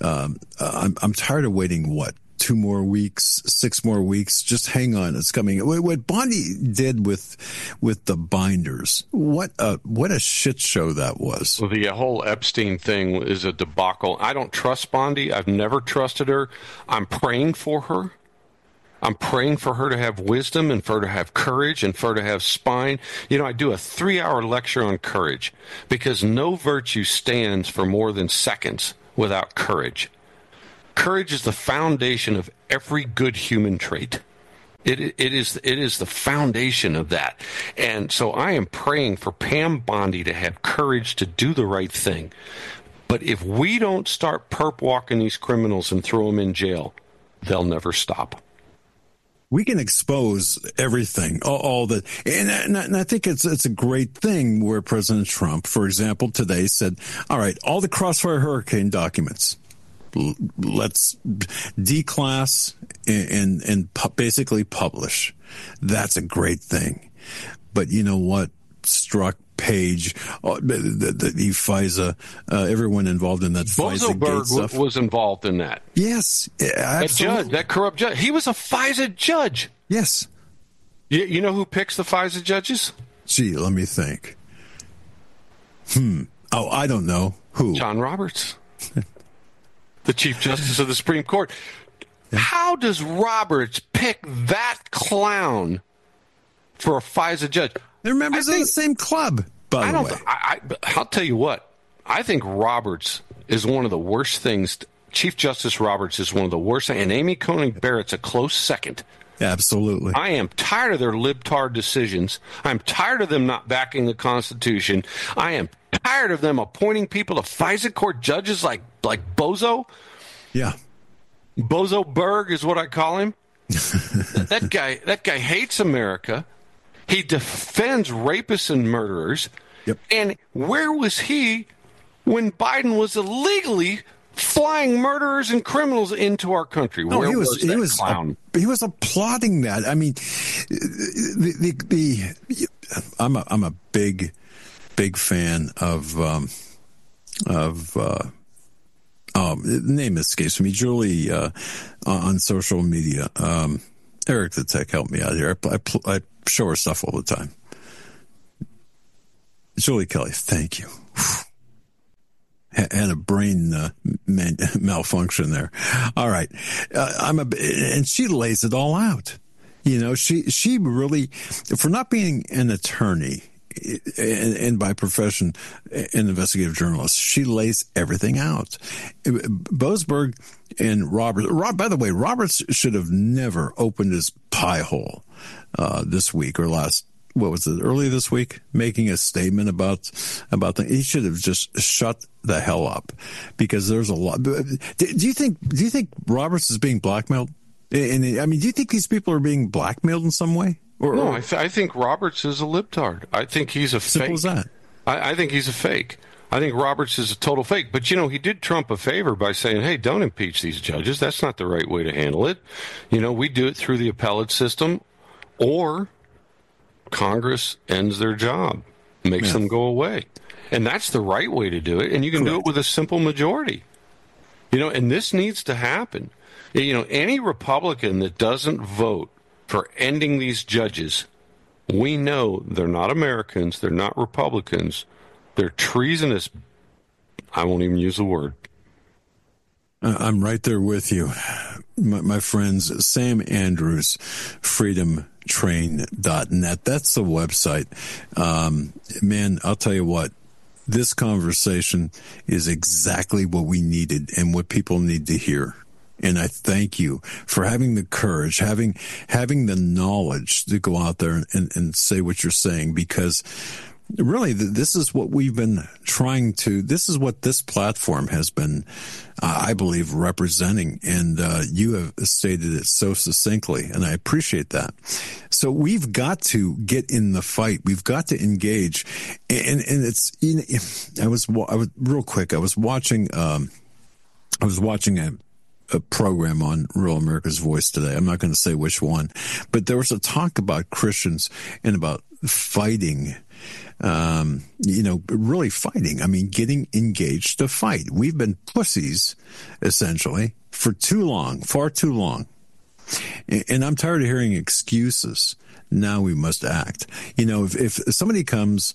I'm tired of waiting, 2 more weeks, 6 more weeks? Just hang on. It's coming. What Bondi did with the binders, what a shit show that was. Well, the whole Epstein thing is a debacle. I don't trust Bondi. I've never trusted her. I'm praying for her. I'm praying for her to have wisdom and for her to have courage and for her to have spine. You know, I do a 3-hour lecture on courage because no virtue stands for more than seconds without courage. Courage is the foundation of every good human trait. It is the foundation of that. And so I am praying for Pam Bondi to have courage to do the right thing. But if we don't start perp walking these criminals and throw them in jail, they'll never stop. We can expose everything, all that, and I think it's a great thing where President Trump, for example, today said, all right, all the Crossfire Hurricane documents, let's declass and basically publish. That's a great thing. But you know what? Strzok, Page, the FISA, everyone involved in that FISA Gate stuff was involved in that. Yes, absolutely. That corrupt judge. He was a FISA judge. Yes. You know who picks the FISA judges? Gee, let me think. Oh, I don't know. Who? John Roberts, the Chief Justice of the Supreme Court. How does Roberts pick that clown for a FISA judge? They're members of the same club, by the way. I'll tell you what. I think Roberts is one of the worst things. Chief Justice Roberts is one of the worst, and Amy Coney Barrett's a close second. Absolutely. I am tired of their libtard decisions. I'm tired of them not backing the Constitution. I am tired of them appointing people to FISA court judges like Bozo. Yeah. Bozo Berg is what I call him. That guy hates America. He defends rapists and murderers. Yep. And where was he when Biden was illegally flying murderers and criminals into our country? Where was that clown? He was applauding that. I mean, I'm a big fan of the name escapes me. Julie on social media. Eric the Tech helped me out here. I show her stuff all the time. Julie Kelly, thank you. Had a brain malfunction there. All right, and she lays it all out. You know, she really, for not being an attorney and by profession an investigative journalist, she lays everything out. Boasberg and Roberts. By the way, Roberts should have never opened his pie hole this week or last. What was it? Early this week, making a statement about he should have just shut the hell up, because there's a lot. Do you think Roberts is being blackmailed? And I mean, do you think these people are being blackmailed in some way? No, I think Roberts is a libtard. I think he's a fake. Simple as that. I think he's a fake. I think Roberts is a total fake. But, you know, he did Trump a favor by saying, hey, don't impeach these judges. That's not the right way to handle it. You know, we do it through the appellate system, or Congress ends their job, makes them go away. And that's the right way to do it. And you can do it with a simple majority. You know, and this needs to happen. You know, any Republican that doesn't vote for ending these judges, we know they're not Americans, they're not Republicans, they're treasonous. I won't even use the word. I'm right there with you. My friends, Sam Andrews, freedomtrain.net. That's the website. Man, I'll tell you what, this conversation is exactly what we needed and what people need to hear. And I thank you for having the courage, having the knowledge to go out there and say what you're saying, because really this is what we've been trying to, this is what this platform has been, I believe, representing. And you have stated it so succinctly, and I appreciate that. So we've got to get in the fight. We've got to engage. And it's, you know, I was real quick. I was watching a program on Rural America's Voice today. I'm not going to say which one, but there was a talk about Christians and about fighting, you know, really fighting. I mean, getting engaged to fight. We've been pussies, essentially, for too long, far too long. And I'm tired of hearing excuses. Now we must act. You know, if somebody comes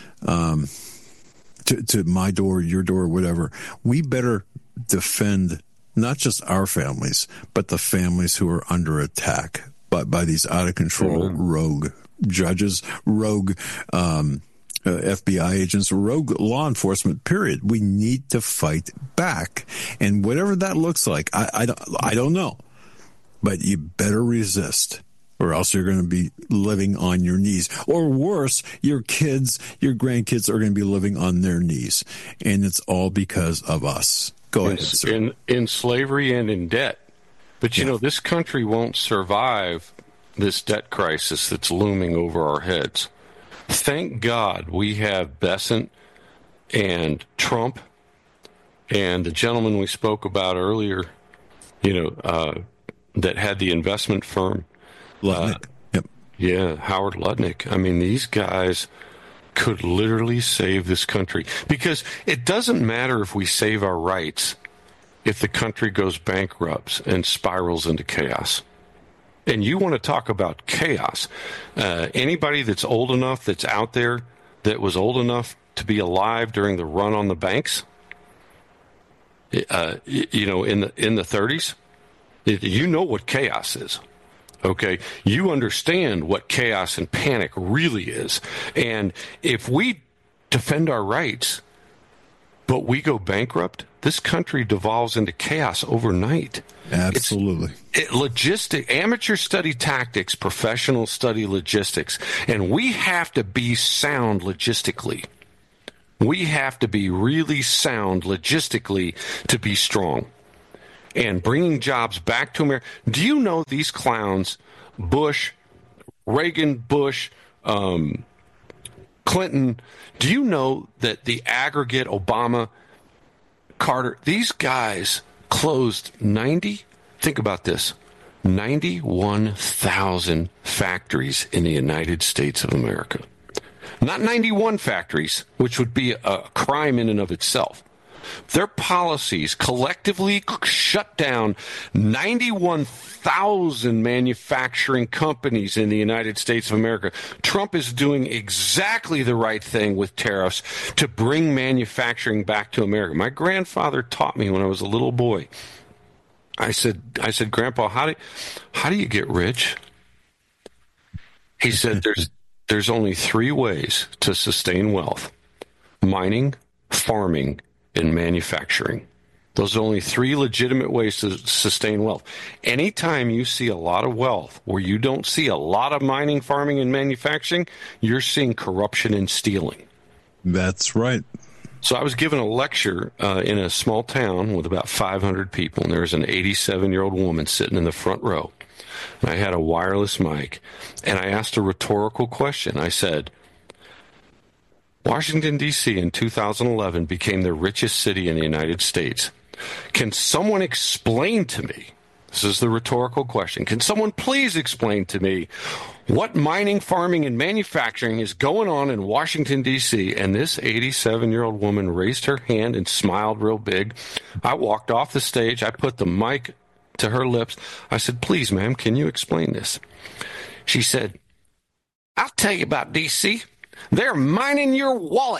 to my door, your door, whatever, we better defend not just our families, but the families who are under attack by these out of control rogue judges, rogue FBI agents, rogue law enforcement, period. We need to fight back. And whatever that looks like, I don't know. But you better resist, or else you're going to be living on your knees. Or worse, your kids, your grandkids are going to be living on their knees. And it's all because of us. Go ahead, sir. In slavery and in debt. But, you know, this country won't survive this debt crisis that's looming over our heads. Thank God we have Bessent and Trump and the gentleman we spoke about earlier, you know, that had the investment firm. Ludnick. Yep. Yeah, Howard Ludnick. I mean, these guys could literally save this country, because it doesn't matter if we save our rights if the country goes bankrupt and spirals into chaos. And you want to talk about chaos. Anybody that's old enough, that's out there, that was old enough to be alive during the run on the banks, you know, in the 30s, You know what chaos is. Okay, you understand what chaos and panic really is. And if we defend our rights, but we go bankrupt, this country devolves into chaos overnight. Absolutely. Amateur study tactics, professional study logistics. And we have to be sound logistically. We have to be really sound logistically to be strong. And bringing jobs back to America. Do you know these clowns, Reagan, Bush, Clinton, do you know that the aggregate, Obama, Carter, these guys closed 91,000 factories in the United States of America. Not 91 factories, which would be a crime in and of itself. Their policies collectively shut down 91,000 manufacturing companies in the United States of America. Trump is doing exactly the right thing with tariffs to bring manufacturing back to America. My grandfather taught me when I was a little boy. I said, Grandpa, how do you get rich? He said, there's only 3 ways to sustain wealth: mining, farming, and manufacturing. Those are only 3 legitimate ways to sustain wealth. Anytime you see a lot of wealth where you don't see a lot of mining, farming, and manufacturing, you're seeing corruption and stealing. That's right. So I was given a lecture in a small town with about 500 people, and there was an 87-year-old woman sitting in the front row. And I had a wireless mic, and I asked a rhetorical question. I said, Washington, D.C. in 2011 became the richest city in the United States. Can someone explain to me, this is the rhetorical question, can someone please explain to me what mining, farming, and manufacturing is going on in Washington, D.C.? And this 87-year-old woman raised her hand and smiled real big. I walked off the stage. I put the mic to her lips. I said, please, ma'am, can you explain this? She said, I'll tell you about D.C. They're mining your wallet.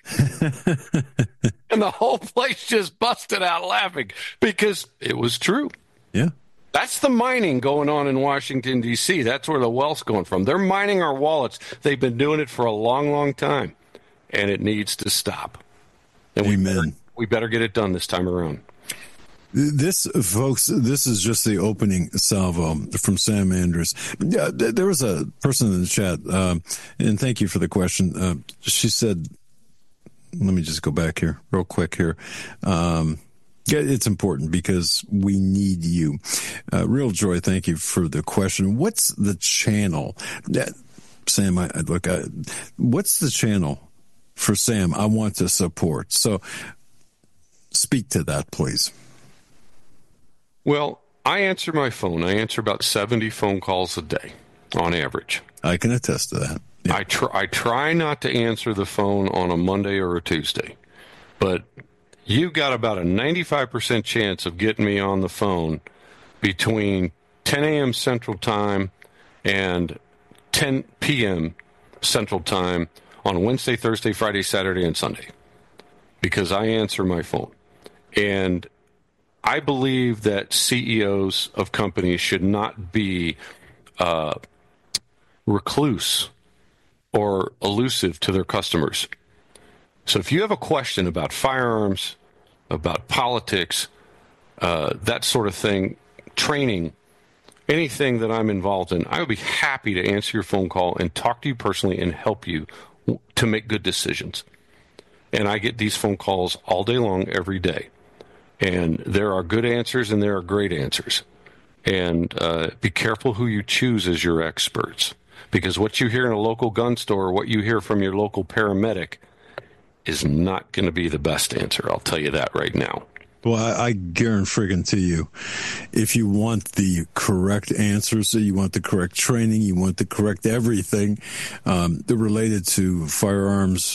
And the whole place just busted out laughing because it was true. Yeah. That's the mining going on in Washington, D.C. That's where the wealth's going from. They're mining our wallets. They've been doing it for a long, long time, and it needs to stop. And Amen. We better get it done this time around. This, folks, this is just the opening salvo from Sam Andrews. Yeah, there was a person in the chat, and thank you for the question. She said, let me just go back here real quick here. It's important because we need you. Real Joy, thank you for the question. What's the channel? Sam, what's the channel for Sam I want to support? So speak to that, please. Well, I answer my phone. I answer about 70 phone calls a day on average. I can attest to that. Yeah. I try not to answer the phone on a Monday or a Tuesday, but you've got about a 95% chance of getting me on the phone between 10 a.m. Central Time and 10 p.m. Central Time on Wednesday, Thursday, Friday, Saturday, and Sunday, because I answer my phone. And I believe that CEOs of companies should not be recluse or elusive to their customers. So if you have a question about firearms, about politics, that sort of thing, training, anything that I'm involved in, I would be happy to answer your phone call and talk to you personally and help you to make good decisions. And I get these phone calls all day long, every day. And there are good answers and there are great answers. And be careful who you choose as your experts, because what you hear in a local gun store, what you hear from your local paramedic is not going to be the best answer. I'll tell you that right now. Well, I guarantee you, if you want the correct answers, so you want the correct training, you want the correct everything related to firearms,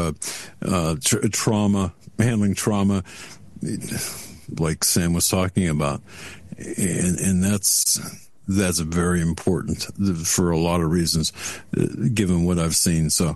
trauma, handling trauma, like Sam was talking about, and that's very important for a lot of reasons, given what I've seen. So,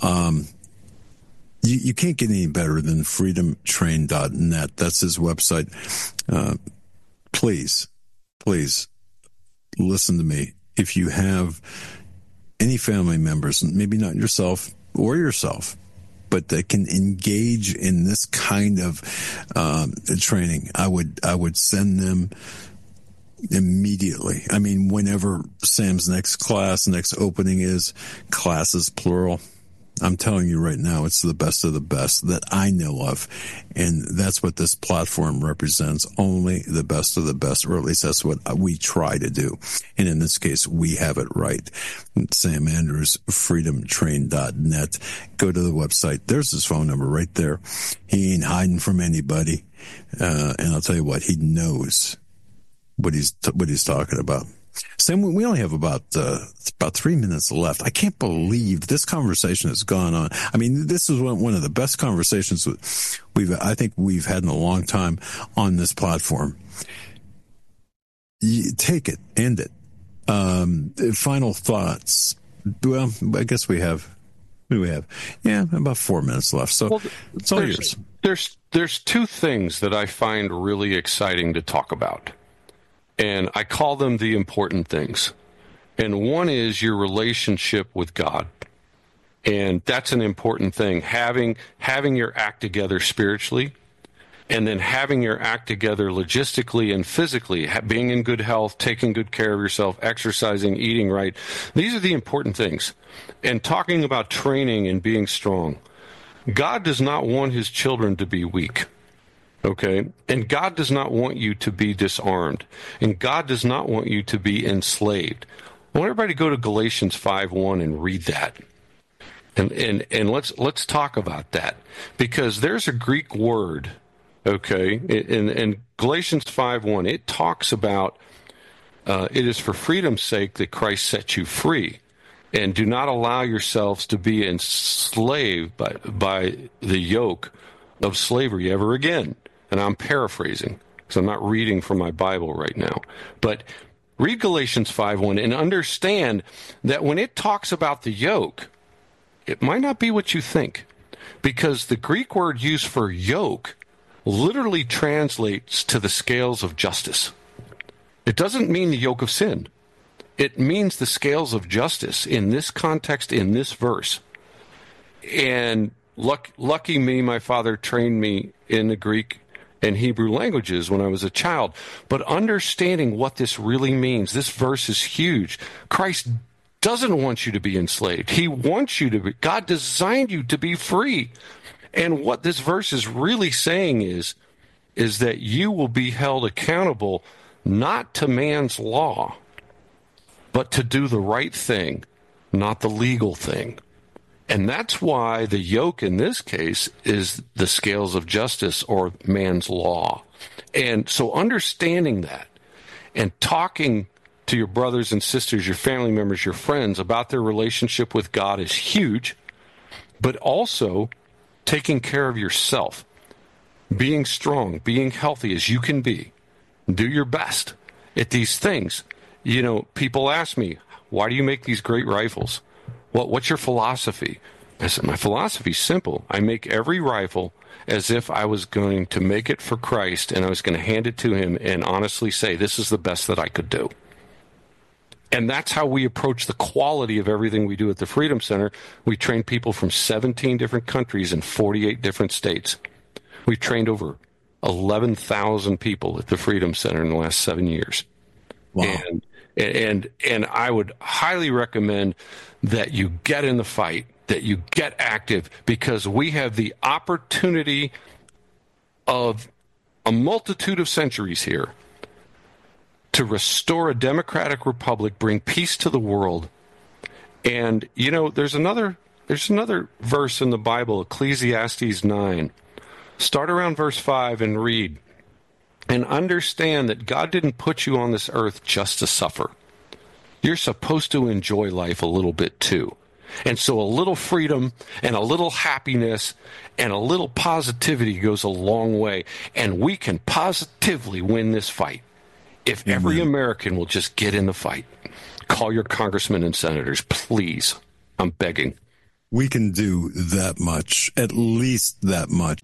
you can't get any better than freedomtrain.net. That's his website. Please please listen to me. If you have any family members, maybe not yourself or yourself, but that can engage in this kind of training, I would send them immediately. I mean, whenever Sam's next opening is, classes plural. I'm telling you right now, it's the best of the best that I know of. And that's what this platform represents. Only the best of the best, or at least that's what we try to do. And in this case, we have it right. Sam Andrews, freedomtrain.net. Go to the website. There's his phone number right there. He ain't hiding from anybody. And I'll tell you what, he knows what he's talking about. Sam, we only have about 3 minutes left. I can't believe this conversation has gone on. I mean, this is one of the best conversations I think we've had in a long time on this platform. Take it, end it. Final thoughts. Well, I guess we have. What do we have? Yeah, about 4 minutes left. So it's all yours. There's two things that I find really exciting to talk about. And I call them the important things. And one is your relationship with God. And that's an important thing. Having your act together spiritually, and then having your act together logistically and physically, being in good health, taking good care of yourself, exercising, eating right. These are the important things. And talking about training and being strong. God does not want his children to be weak. Okay? And God does not want you to be disarmed. And God does not want you to be enslaved. I want everybody to go to Galatians 5:1 and read that. And let's talk about that. Because there's a Greek word, okay, in Galatians 5:1, it talks about it is for freedom's sake that Christ set you free. And do not allow yourselves to be enslaved by the yoke of slavery ever again. And I'm paraphrasing, because I'm not reading from my Bible right now. But read Galatians 5:1 and understand that when it talks about the yoke, it might not be what you think. Because the Greek word used for yoke literally translates to the scales of justice. It doesn't mean the yoke of sin. It means the scales of justice in this context, in this verse. And lucky me, my father trained me in the Greek and Hebrew languages when I was a child. But understanding what this really means, this verse is huge. Christ doesn't want you to be enslaved. He wants you to be. God designed you to be free. And what this verse is really saying is that you will be held accountable not to man's law, but to do the right thing, not the legal thing. And that's why the yoke in this case is the scales of justice or man's law. And so understanding that and talking to your brothers and sisters, your family members, your friends about their relationship with God is huge, but also taking care of yourself, being strong, being healthy as you can be. Do your best at these things. You know, people ask me, why do you make these great rifles? What's your philosophy? I said, my philosophy is simple. I make every rifle as if I was going to make it for Christ and I was going to hand it to him and honestly say, this is the best that I could do. And that's how we approach the quality of everything we do at the Freedom Center. We train people from 17 different countries in 48 different states. We've trained over 11,000 people at the Freedom Center in the last 7 years. Wow. And I would highly recommend that you get in the fight, that you get active, because we have the opportunity of a multitude of centuries here to restore a democratic republic, bring peace to the world. And, you know, there's another verse in the Bible, Ecclesiastes 9. Start around verse 5 and read. And understand that God didn't put you on this earth just to suffer. You're supposed to enjoy life a little bit too. And so a little freedom and a little happiness and a little positivity goes a long way. And we can positively win this fight if every American will just get in the fight. Call your congressmen and senators, please. I'm begging. We can do that much, at least that much.